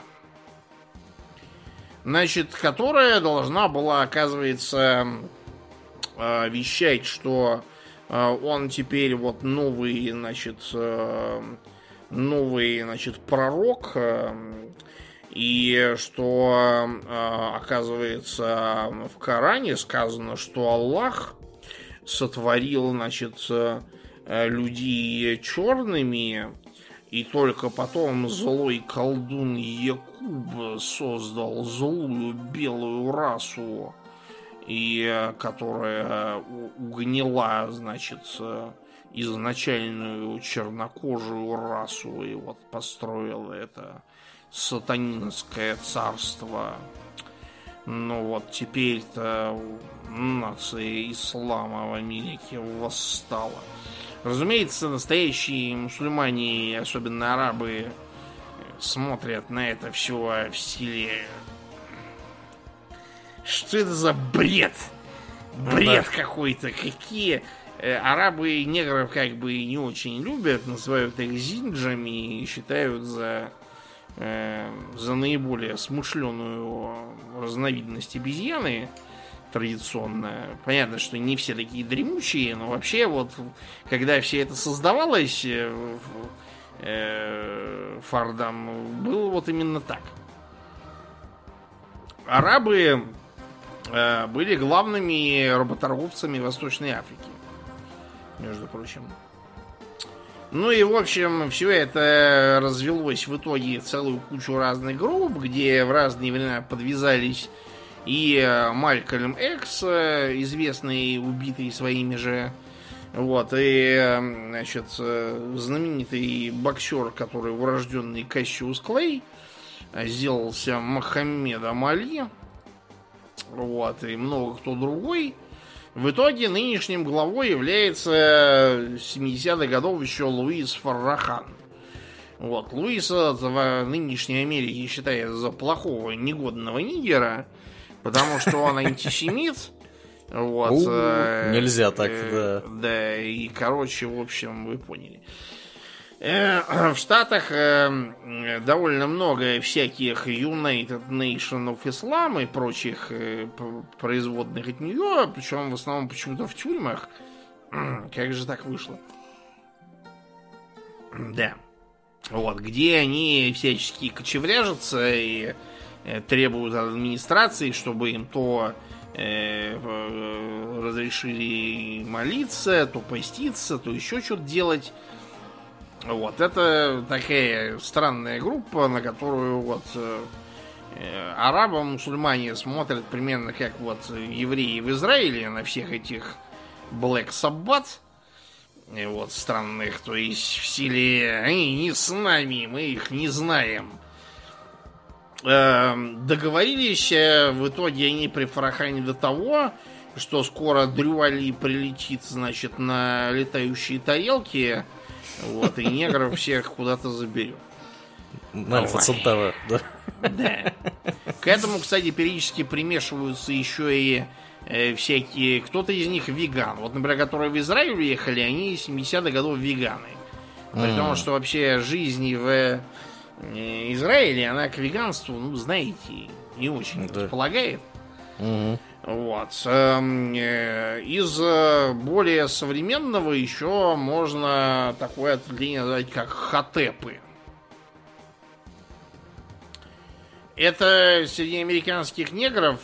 Значит, которая должна была, оказывается, вещать, что он теперь вот новый, значит, новый, значит, пророк, и что, оказывается, в Коране сказано, что Аллах сотворил, значит, людей черными, и только потом злой колдун Якуб создал злую белую расу, и которая угнила, значит, изначальную чернокожую расу, и вот построила это сатанинское царство. Ну вот теперь-то нация ислама в Америке восстала. Разумеется, настоящие мусульмане, особенно арабы, смотрят на это все в стиле: что это за бред? Бред ну, да. какой-то. Какие... Арабы и негров как бы не очень любят, называют их зинджами и считают за, э, за наиболее смышленую разновидность обезьяны традиционно. Понятно, что не все такие дремучие, но вообще вот, когда все это создавалось э, э, Фардом, было вот именно так. Арабы э, были главными работорговцами Восточной Африки, между прочим. Ну и, в общем, все это развелось в итоге в целую кучу разных групп, где в разные времена подвязались и Малькольм Экс, известный, убитый своими же, вот, и, значит, знаменитый боксер, который урожденный Кассиус Клей, сделался Мохаммедом Али, вот, и много кто другой. В итоге нынешним главой является семидесятых годов еще Луис Фаррахан. Вот, Луиса в нынешней Америке считают за плохого, негодного нигера, потому что он антисемит. Вот. У, э, нельзя так, э, да. Да, и, короче, в общем, вы поняли. Э, в Штатах э, довольно много всяких United Nation of Islam и прочих э, производных от нее, причем в основном почему-то в тюрьмах. Как же так вышло? Да. Вот, где они всячески кочевряжутся и э, требуют от администрации, чтобы им то э, э, разрешили молиться, то поститься, то еще что-то делать. Вот, это такая странная группа, на которую вот э, арабы, мусульмане смотрят примерно как вот евреи в Израиле на всех этих Black Sabbath, и вот странных, то есть в стиле они не с нами, мы их не знаем. Э, договорились в итоге они при Фаррахане до того, что скоро Дрю Али прилетит, значит, на летающие тарелки. Вот, и негров всех куда-то заберет. Альфа Центавра, да? Да. К этому, кстати, периодически примешиваются еще и э, всякие... Кто-то из них веган. Вот, например, которые в Израиль уехали, они семидесятых годов веганы. При том, что вообще жизнь в э, Израиле, она к веганству, ну, знаете, не очень да. располагает. Угу. Вот. Из более современного еще можно такое ответвление назвать, как хатепы. Это среди американских негров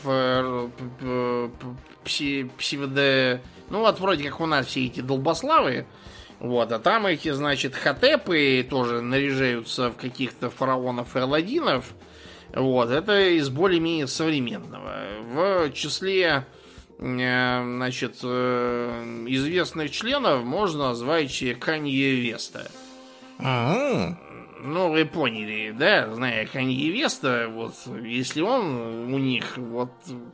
псевдо... Ну вот вроде как у нас все эти долбославы. Вот, а там эти, значит, хатепы тоже наряжаются в каких-то фараонов и аладдинов. Вот, это из более-менее современного. В числе, значит, известных членов можно назвать Канье Веста. Ага. Ну, вы поняли, да, зная Канье Веста, вот, если он у них, вот,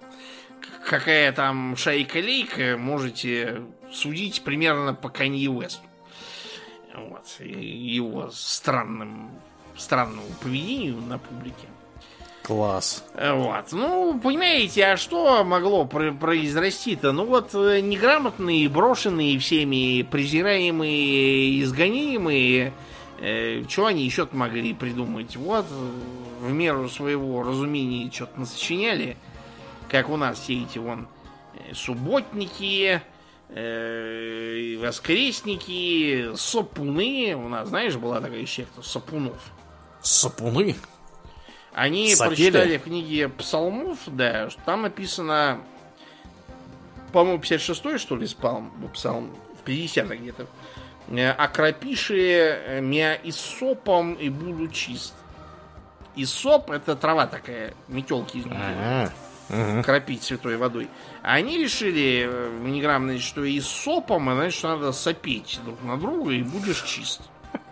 какая там шайка-лейка, можете судить примерно по Канье Весту. Вот, его странным, странному поведению на публике. Класс. Вот. Ну, понимаете, а что могло произрасти-то? Ну вот, неграмотные, брошенные всеми, презираемые, изгоняемые, э, что они еще-то могли придумать? Вот, в меру своего разумения что-то насочиняли, как у нас все эти вон субботники, э, воскресники, сапуны. У нас, знаешь, была такая секта сапунов. Сапуны? Они Сапели? прочитали в книге Псалмов, да, что там написано, по-моему, пятьдесят шестой, что ли, спалм, псалм, в пятидесятых где-то. «Окропиши мя иссопом и буду чист». Иссоп — это трава такая, метелки из нее. Ага. Угу. Кропить святой водой. А они решили в неграмотности, что иссопом, значит, что надо сопеть друг на друга, и будешь чист.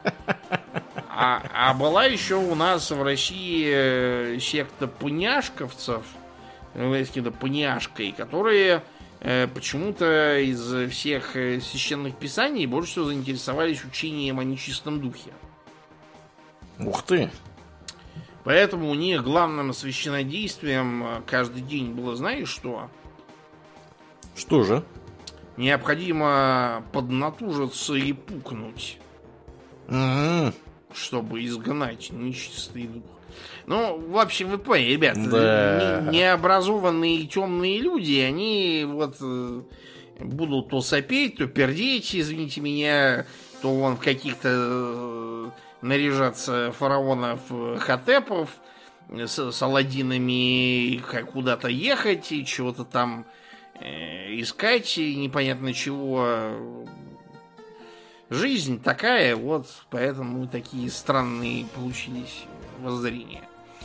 А, а была еще у нас в России секта пуняшковцев, каким-то пуняшкой, которые э, почему-то из всех священных писаний больше всего заинтересовались учением о нечистом духе. Ух ты! Поэтому у них главным священнодействием каждый день было, знаешь что? Что же? Необходимо поднатужиться и пукнуть. Угу. Чтобы изгнать нечистый дух. Ну, в общем, вы поняли, ребят, да. не, необразованные темные люди, они вот э, будут то сопеть, то пердеть, извините меня, то вон в каких-то э, наряжаться фараонов хатепов с, с аладдинами, как куда-то ехать и чего-то там э, искать, и непонятно чего. Жизнь такая, вот, поэтому такие странные получились воззрения.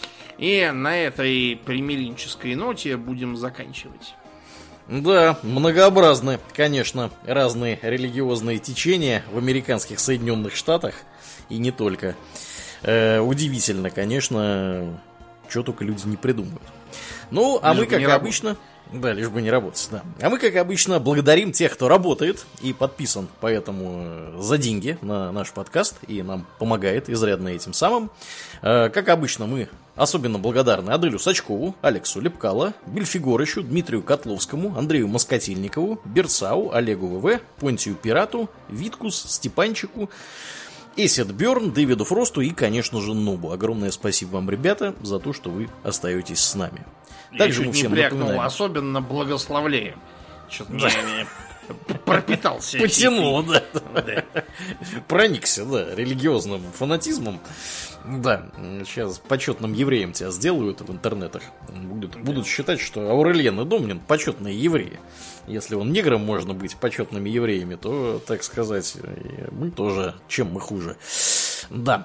И на этой примиренческой ноте будем заканчивать. Да, многообразны, конечно, разные религиозные течения в американских Соединенных Штатах, и не только. Э, удивительно, конечно, что только люди не придумывают. Ну, а мы, как обычно... Да, лишь бы не работать, да. А мы, как обычно, благодарим тех, кто работает и подписан поэтому за деньги на наш подкаст и нам помогает изрядно этим самым. Как обычно, мы особенно благодарны Аделю Сачкову, Алексу Лепкало, Бельфигорычу, Дмитрию Котловскому, Андрею Москотельникову, Берцау, Олегу ВВ, Понтию Пирату, Виткус, Степанчику, Эсет Бёрн, Дэвиду Фросту и, конечно же, Нобу. Огромное спасибо вам, ребята, за то, что вы остаетесь с нами. Также я мы чуть всем не брякнул, напоминаем. особенно благословляем. Что-то да. не пропитался. Потянул, да. да. Проникся, да, религиозным фанатизмом. Да, сейчас почетным евреем тебя сделают в интернетах. Будут, да. будут считать, что Аурельен и Домнин почетные евреи. Если он негром можно быть почетными евреями, то, так сказать, мы тоже, чем мы хуже. Да.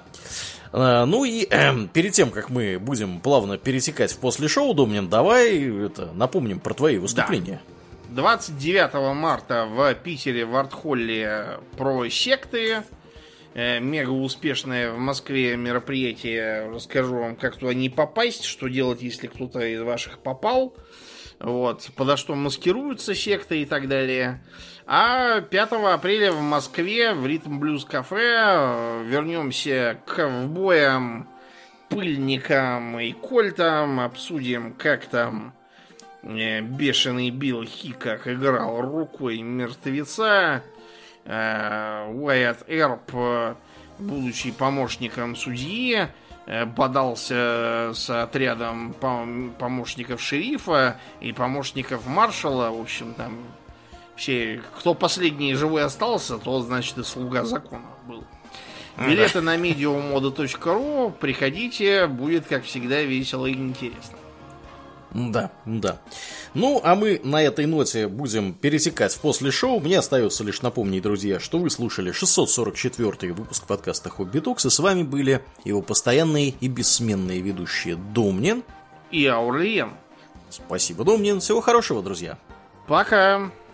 Ну и э, перед тем, как мы будем плавно перетекать в после шоу, Домнин, давай это, напомним про твои выступления. Да. двадцать девятого марта в Питере в арт-холле про секты. Э, мега успешное в Москве мероприятие. Расскажу вам, как туда не попасть, что делать, если кто-то из ваших попал. Вот, подо что маскируются секты и так далее. А пятого апреля в Москве в Ритм Блюз Кафе вернемся к ковбоям, пыльникам и кольтам. Обсудим, как там бешеный Билл Хикок играл рукой мертвеца. Уайат Эрп будучи помощником судьи, бодался с отрядом помощников шерифа и помощников маршала. В общем, там все, кто последний живой остался, то, значит, и слуга закона был. Билеты на медиумода точка ру. Приходите, будет, как всегда, весело и интересно. Да, да. Ну, а мы на этой ноте будем пересекать после шоу. Мне остается лишь напомнить, друзья, что вы слушали шестьсот сорок четвёртый выпуск подкаста Хобби Токс, и с вами были его постоянные и бессменные ведущие Домнин и Аурлиен. Спасибо, Домнин. Всего хорошего, друзья. Пока.